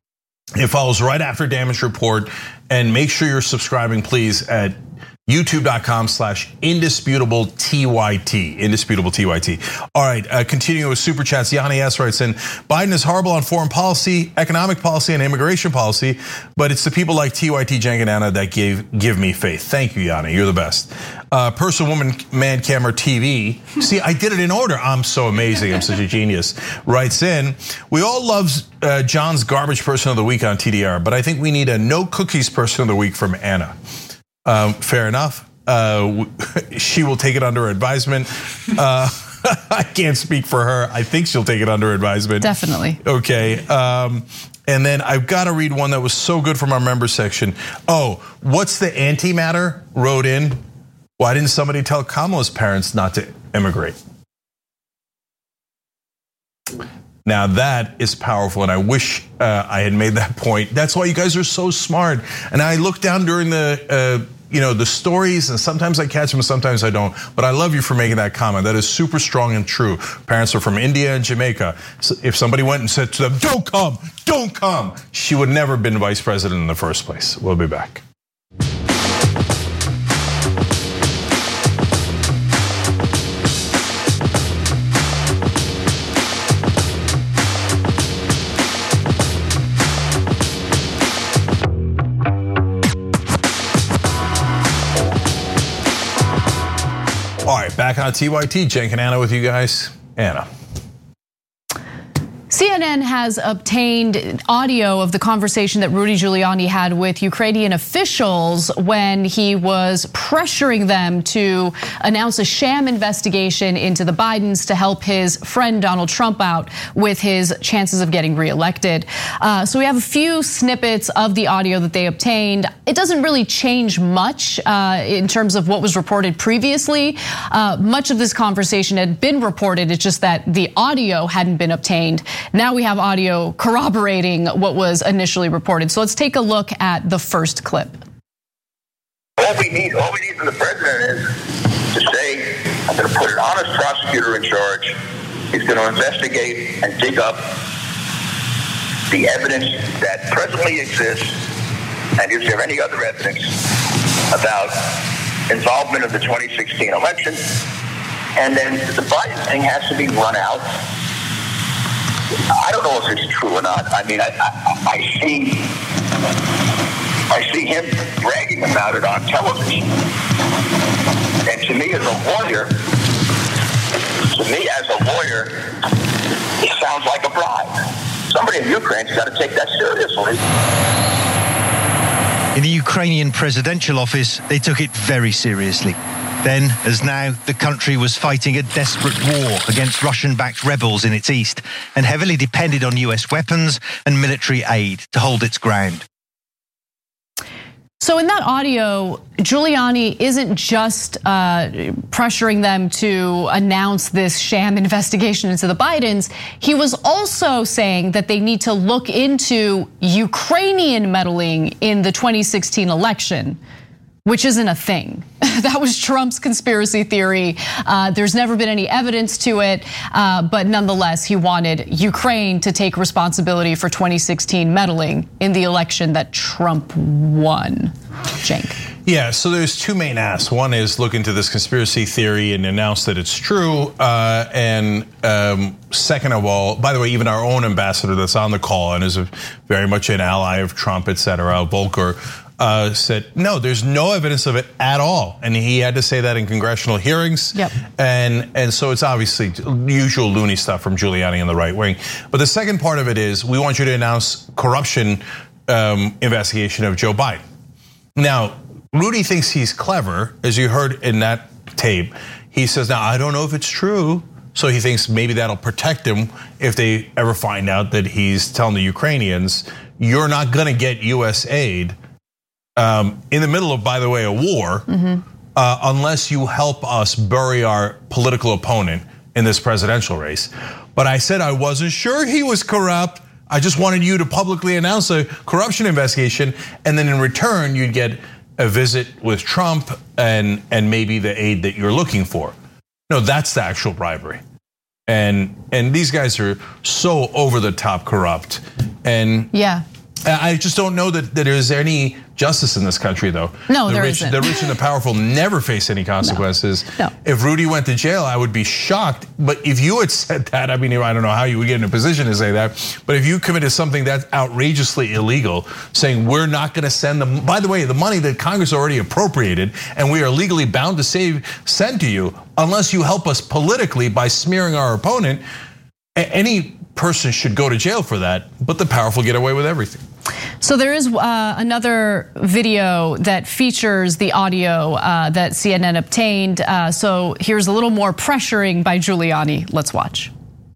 It follows right after Damage Report. And make sure you're subscribing, please, at YouTube dot com slash indisputable T Y T, indisputable T Y T. All right, uh, continuing with super chats, Yanni S. writes in, Biden is horrible on foreign policy, economic policy, and immigration policy, but it's the people like T Y T Jankanana that gave give me faith. Thank you, Yanni, you're the best. Uh, person, woman, man, camera, T V. See, I did it in order. I'm so amazing, I'm such a genius. Writes in, we all love uh, John's garbage person of the week on T D R, but I think we need a no cookies person of the week from Anna. Um, fair enough. Uh, she will take it under advisement. Uh, I can't speak for her. I think she'll take it under advisement. Definitely. Okay. Um, and then I've got to read one that was so good from our member section. Oh, what's the antimatter? Wrote in, why didn't somebody tell Kamala's parents not to immigrate? Now that is powerful, and I wish uh, I had made that point. That's why you guys are so smart. And I look down during the, uh, you know, the stories, and sometimes I catch them, sometimes I don't. But I love you for making that comment. That is super strong and true. Parents are from India and Jamaica. So if somebody went and said to them, "Don't come, don't come," she would never have been vice president in the first place. We'll be back. All right, back on T Y T, Cenk and Anna with you guys. Anna. C N N has obtained audio of the conversation that Rudy Giuliani had with Ukrainian officials when he was pressuring them to announce a sham investigation into the Bidens to help his friend Donald Trump out with his chances of getting reelected. Uh, so we have a few snippets of the audio that they obtained. It doesn't really change much uh, in terms of what was reported previously. Uh, much of this conversation had been reported, it's just that the audio hadn't been obtained. Now we have audio corroborating what was initially reported. So let's take a look at the first clip. All we need, all we need from the president is to say, I'm going to put an honest prosecutor in charge. He's going to investigate and dig up the evidence that presently exists, and is there any other evidence about involvement of the twenty sixteen election? And then the Biden thing has to be run out. I don't know if it's true or not. I mean, I, I, I see, I see him bragging about it on television, and to me, as a lawyer, to me as a lawyer, it sounds like a bribe. Somebody in Ukraine's got to take that seriously. In the Ukrainian presidential office, they took it very seriously. Then, as now, the country was fighting a desperate war against Russian-backed rebels in its east and heavily depended on U S weapons and military aid to hold its ground. So in that audio, Giuliani isn't just uh, pressuring them to announce this sham investigation into the Bidens. He was also saying that they need to look into Ukrainian meddling in the twenty sixteen election, which isn't a thing. That was Trump's conspiracy theory. Uh, there's never been any evidence to it, uh, but nonetheless, he wanted Ukraine to take responsibility for twenty sixteen meddling in the election that Trump won. Cenk. Yeah, so there's two main asks. One is look into this conspiracy theory and announce that it's true. Uh, and um, second of all, by the way, even our own ambassador that's on the call and is a, very much an ally of Trump, et cetera, Volker, Uh, said, no, there's no evidence of it at all. And he had to say that in congressional hearings. Yep. And, and so it's obviously usual loony stuff from Giuliani and the right wing. But the second part of it is we want you to announce corruption um, investigation of Joe Biden. Now, Rudy thinks he's clever, as you heard in that tape. He says, now, I don't know if it's true. So he thinks maybe that'll protect him if they ever find out that he's telling the Ukrainians, you're not gonna get U S aid Um, in the middle of, by the way, a war, mm-hmm. uh, unless you help us bury our political opponent in this presidential race. But I said I wasn't sure he was corrupt. I just wanted you to publicly announce a corruption investigation, and then in return, you'd get a visit with Trump and, and maybe the aid that you're looking for. No, that's the actual bribery. And, and these guys are so over the top corrupt. And yeah. I just don't know that, that there's any justice in this country, though. No, the there rich, isn't. The rich and the powerful never face any consequences. No, no. If Rudy went to jail, I would be shocked. But if you had said that, I mean, I don't know how you would get in a position to say that. But if you committed something that's outrageously illegal, saying we're not going to send them, by the way, the money that Congress already appropriated and we are legally bound to save, send to you, unless you help us politically by smearing our opponent, any person should go to jail for that, but the powerful get away with everything. So there is uh, another video that features the audio uh, that C N N obtained. Uh, so here's a little more pressuring by Giuliani. Let's watch.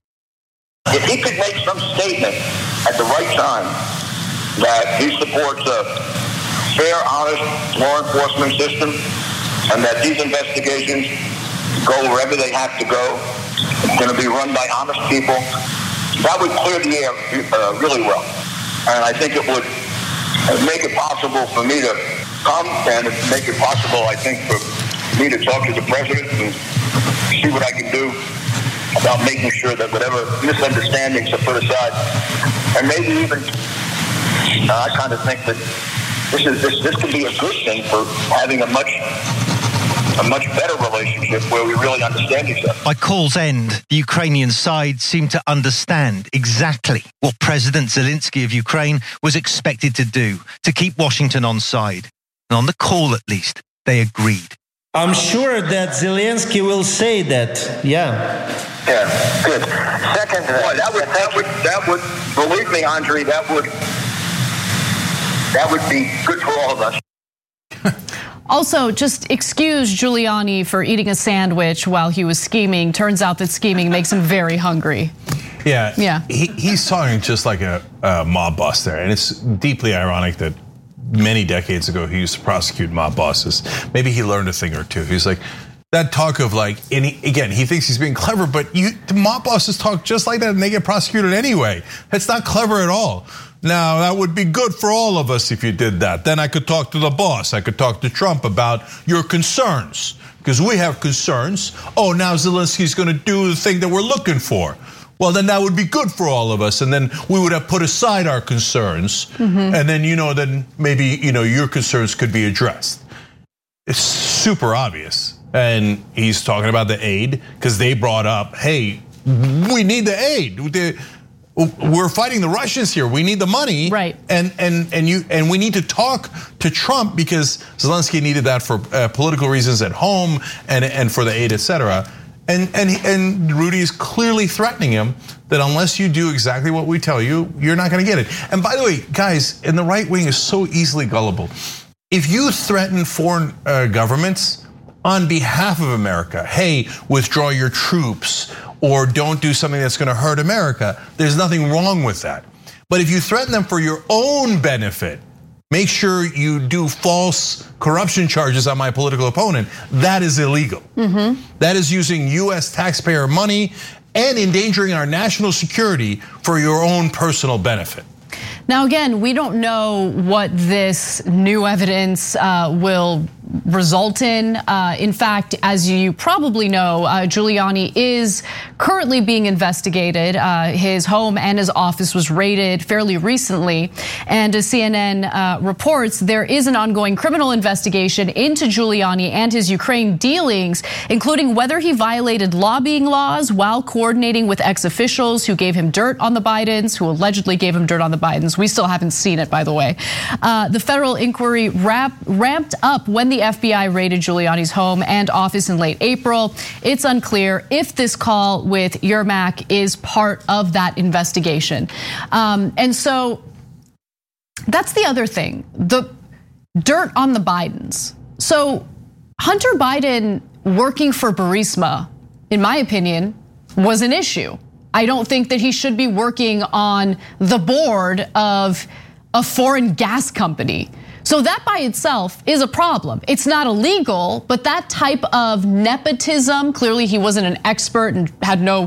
If he could make some statement at the right time that he supports a fair, honest law enforcement system and that these investigations go wherever they have to go, it's going to be run by honest people, that would clear the air uh, really well. And I think it would make it possible for me to come and make it possible, I think, for me to talk to the president and see what I can do about making sure that whatever misunderstandings are put aside. And maybe even, uh, I kind of think that this is this, this could be a good thing for having a much a much better relationship where we really understand each other. By call's end, the Ukrainian side seemed to understand exactly what President Zelensky of Ukraine was expected to do to keep Washington on side. And on the call, at least, they agreed. I'm sure that Zelensky will say that, yeah. Yeah, good. Second, Boy, that would, that would, that would, believe me, Andre, that would, that would be good for all of us. Also, just excuse Giuliani for eating a sandwich while he was scheming. Turns out that scheming makes him very hungry. Yeah, yeah. He, he's talking just like a, a mob boss there, and it's deeply ironic that many decades ago he used to prosecute mob bosses. Maybe he learned a thing or two. He's like that talk of like, and he, again, he thinks he's being clever, but you, the mob bosses talk just like that, and they get prosecuted anyway. That's not clever at all. Now, that would be good for all of us if you did that. Then I could talk to the boss. I could talk to Trump about your concerns, because we have concerns. Oh, now Zelensky's gonna do the thing that we're looking for. Well, then that would be good for all of us, and then we would have put aside our concerns, mm-hmm. and then, you know, then maybe, you know, your concerns could be addressed. It's super obvious. And he's talking about the aid, because they brought up, hey, we need the aid. We're fighting the Russians here. We need the money, right? And and and you and we need to talk to Trump because Zelensky needed that for uh, political reasons at home and and for the aid, et cetera. And and and Rudy is clearly threatening him that unless you do exactly what we tell you, you're not going to get it. And by the way, guys, and the right wing is so easily gullible. If you threaten foreign uh, governments on behalf of America, hey, withdraw your troops, or don't do something that's gonna hurt America, there's nothing wrong with that. But if you threaten them for your own benefit, make sure you do false corruption charges on my political opponent, that is illegal. Mm-hmm. That is using U S taxpayer money and endangering our national security for your own personal benefit. Now, again, we don't know what this new evidence uh, will result in. Uh, in fact, as you probably know, uh, Giuliani is currently being investigated. Uh, his home and his office was raided fairly recently. And as C N N uh, reports, there is an ongoing criminal investigation into Giuliani and his Ukraine dealings, including whether he violated lobbying laws while coordinating with ex-officials who gave him dirt on the Bidens, who allegedly gave him dirt on the Bidens. We still haven't seen it, by the way. Uh, the federal inquiry wrap, ramped up when the F B I raided Giuliani's home and office in late April. It's unclear if this call with Yermak is part of that investigation. Um, and so that's the other thing, the dirt on the Bidens. So Hunter Biden working for Burisma, in my opinion, was an issue. I don't think that he should be working on the board of a foreign gas company. So that by itself is a problem. It's not illegal, but that type of nepotism, clearly he wasn't an expert and had no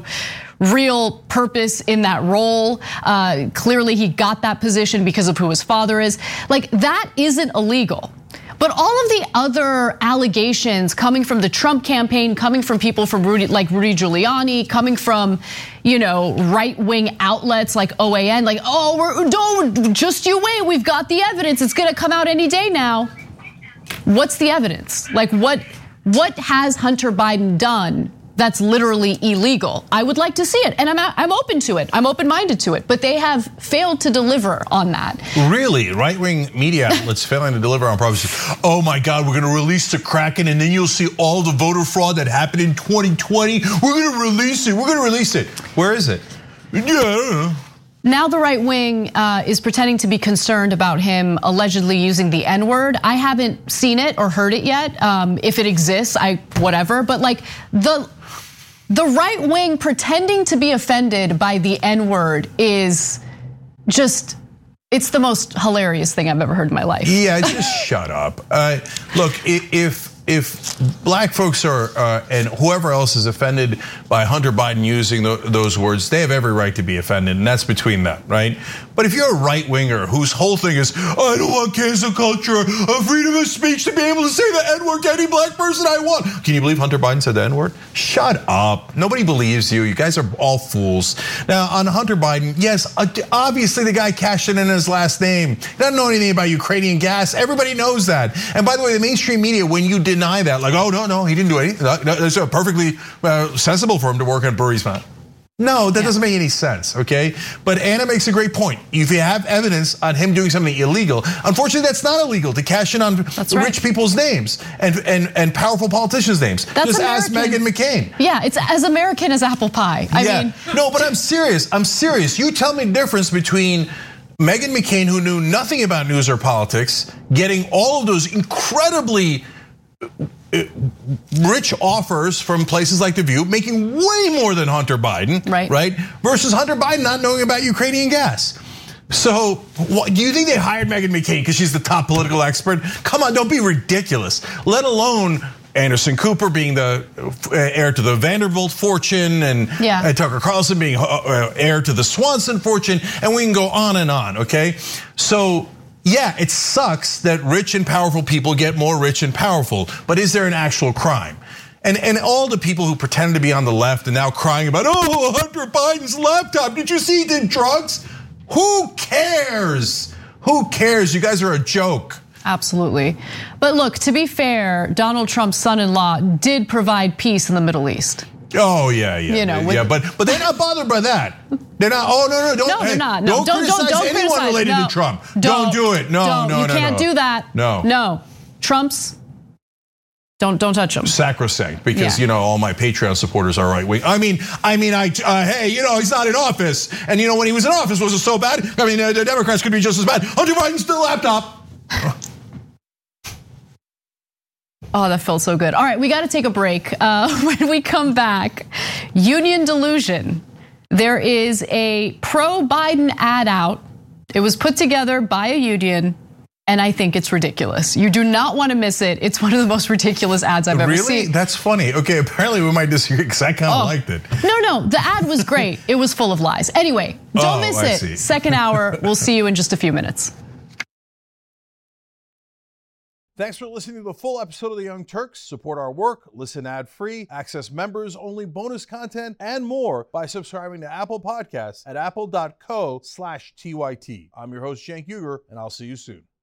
real purpose in that role. Uh, clearly he got that position because of who his father is. Like, that isn't illegal. But all of the other allegations coming from the Trump campaign, coming from people from Rudy, like Rudy Giuliani, coming from, you know, right-wing outlets like O A N, like, oh, we're, don't, just you wait, we've got the evidence, it's gonna come out any day now. What's the evidence? Like, what, what has Hunter Biden done that's literally illegal? I would like to see it, and I'm I'm open to it. I'm open-minded to it, but they have failed to deliver on that. Really, right-wing media outlets failing to deliver on prophecy. Oh my God, we're going to release the Kraken, and then you'll see all the voter fraud that happened in twenty twenty. We're going to release it. We're going to release it. Where is it? Yeah, I don't know. Now the right wing uh, is pretending to be concerned about him allegedly using the N-word. I haven't seen it or heard it yet. Um, if it exists, I whatever. But like the the right wing pretending to be offended by the N-word is just, it's the most hilarious thing I've ever heard in my life. Yeah, just shut up. Uh, look, if if black folks are uh, and whoever else is offended by Hunter Biden using those words, they have every right to be offended, and that's between them, right? But if you're a right winger whose whole thing is, I don't want cancel culture, a freedom of speech to be able to say the N-word to any black person I want. Can you believe Hunter Biden said the N-word? Shut up. Nobody believes you. You guys are all fools. Now, on Hunter Biden, yes, obviously the guy cashed it in his last name. He doesn't know anything about Ukrainian gas. Everybody knows that. And by the way, the mainstream media, when you deny that, like, oh, no, no, he didn't do anything. It's perfectly sensible for him to work at Burisma. No, that yeah. doesn't make any sense, okay? But Anna makes a great point. If you have evidence on him doing something illegal, unfortunately that's not illegal to cash in on that's rich right. people's names and, and, and powerful politicians' names. That's Just American. ask Meghan McCain. Yeah, it's as American as apple pie. I yeah. mean. No, but I'm serious, I'm serious. You tell me the difference between Meghan McCain, who knew nothing about news or politics, getting all of those incredibly rich offers from places like The View, making way more than Hunter Biden, right? Right? Versus Hunter Biden not knowing about Ukrainian gas. So, what, do you think they hired Meghan McCain because she's the top political expert? Come on, don't be ridiculous. Let alone Anderson Cooper being the heir to the Vanderbilt fortune, and yeah. Tucker Carlson being heir to the Swanson fortune, and we can go on and on. Okay, so. Yeah, it sucks that rich and powerful people get more rich and powerful, but is there an actual crime? And and all the people who pretend to be on the left and now crying about, oh, Hunter Biden's laptop, did you see he did drugs? Who cares? Who cares? You guys are a joke. Absolutely. But look, to be fair, Donald Trump's son-in-law did provide peace in the Middle East. Oh yeah, yeah, you know, yeah. But but they're not bothered by that. They're not. Oh no, no, don't. No, they're not. No, don't, don't criticize don't, don't anyone criticize. related no, to Trump. Don't, don't do it. No, don't. no, you no, can't no. do that. No, no. Trump's. Don't don't touch him. Sacrosanct, because yeah. you know all my Patreon supporters are right wing. I mean, I mean, I uh, hey, you know he's not in office, and you know when he was in office, was it so bad? I mean, uh, the Democrats could be just as bad. Hunter Biden's still laptop. Oh, that felt so good. All right, we got to take a break. Uh, when we come back, union delusion. There is a pro-Biden ad out. It was put together by a union. And I think it's ridiculous. You do not want to miss it. It's one of the most ridiculous ads I've really? ever seen. Really? That's funny. Okay, apparently we might disagree because I kind of oh. liked it. No, no, the ad was great. It was full of lies. Anyway, don't oh, miss I it. See. Second hour, we'll see you in just a few minutes. Thanks for listening to the full episode of The Young Turks. Support our work, listen ad-free, access members-only bonus content, and more by subscribing to Apple Podcasts at apple dot co slash T Y T. I'm your host, Cenk Uygur, and I'll see you soon.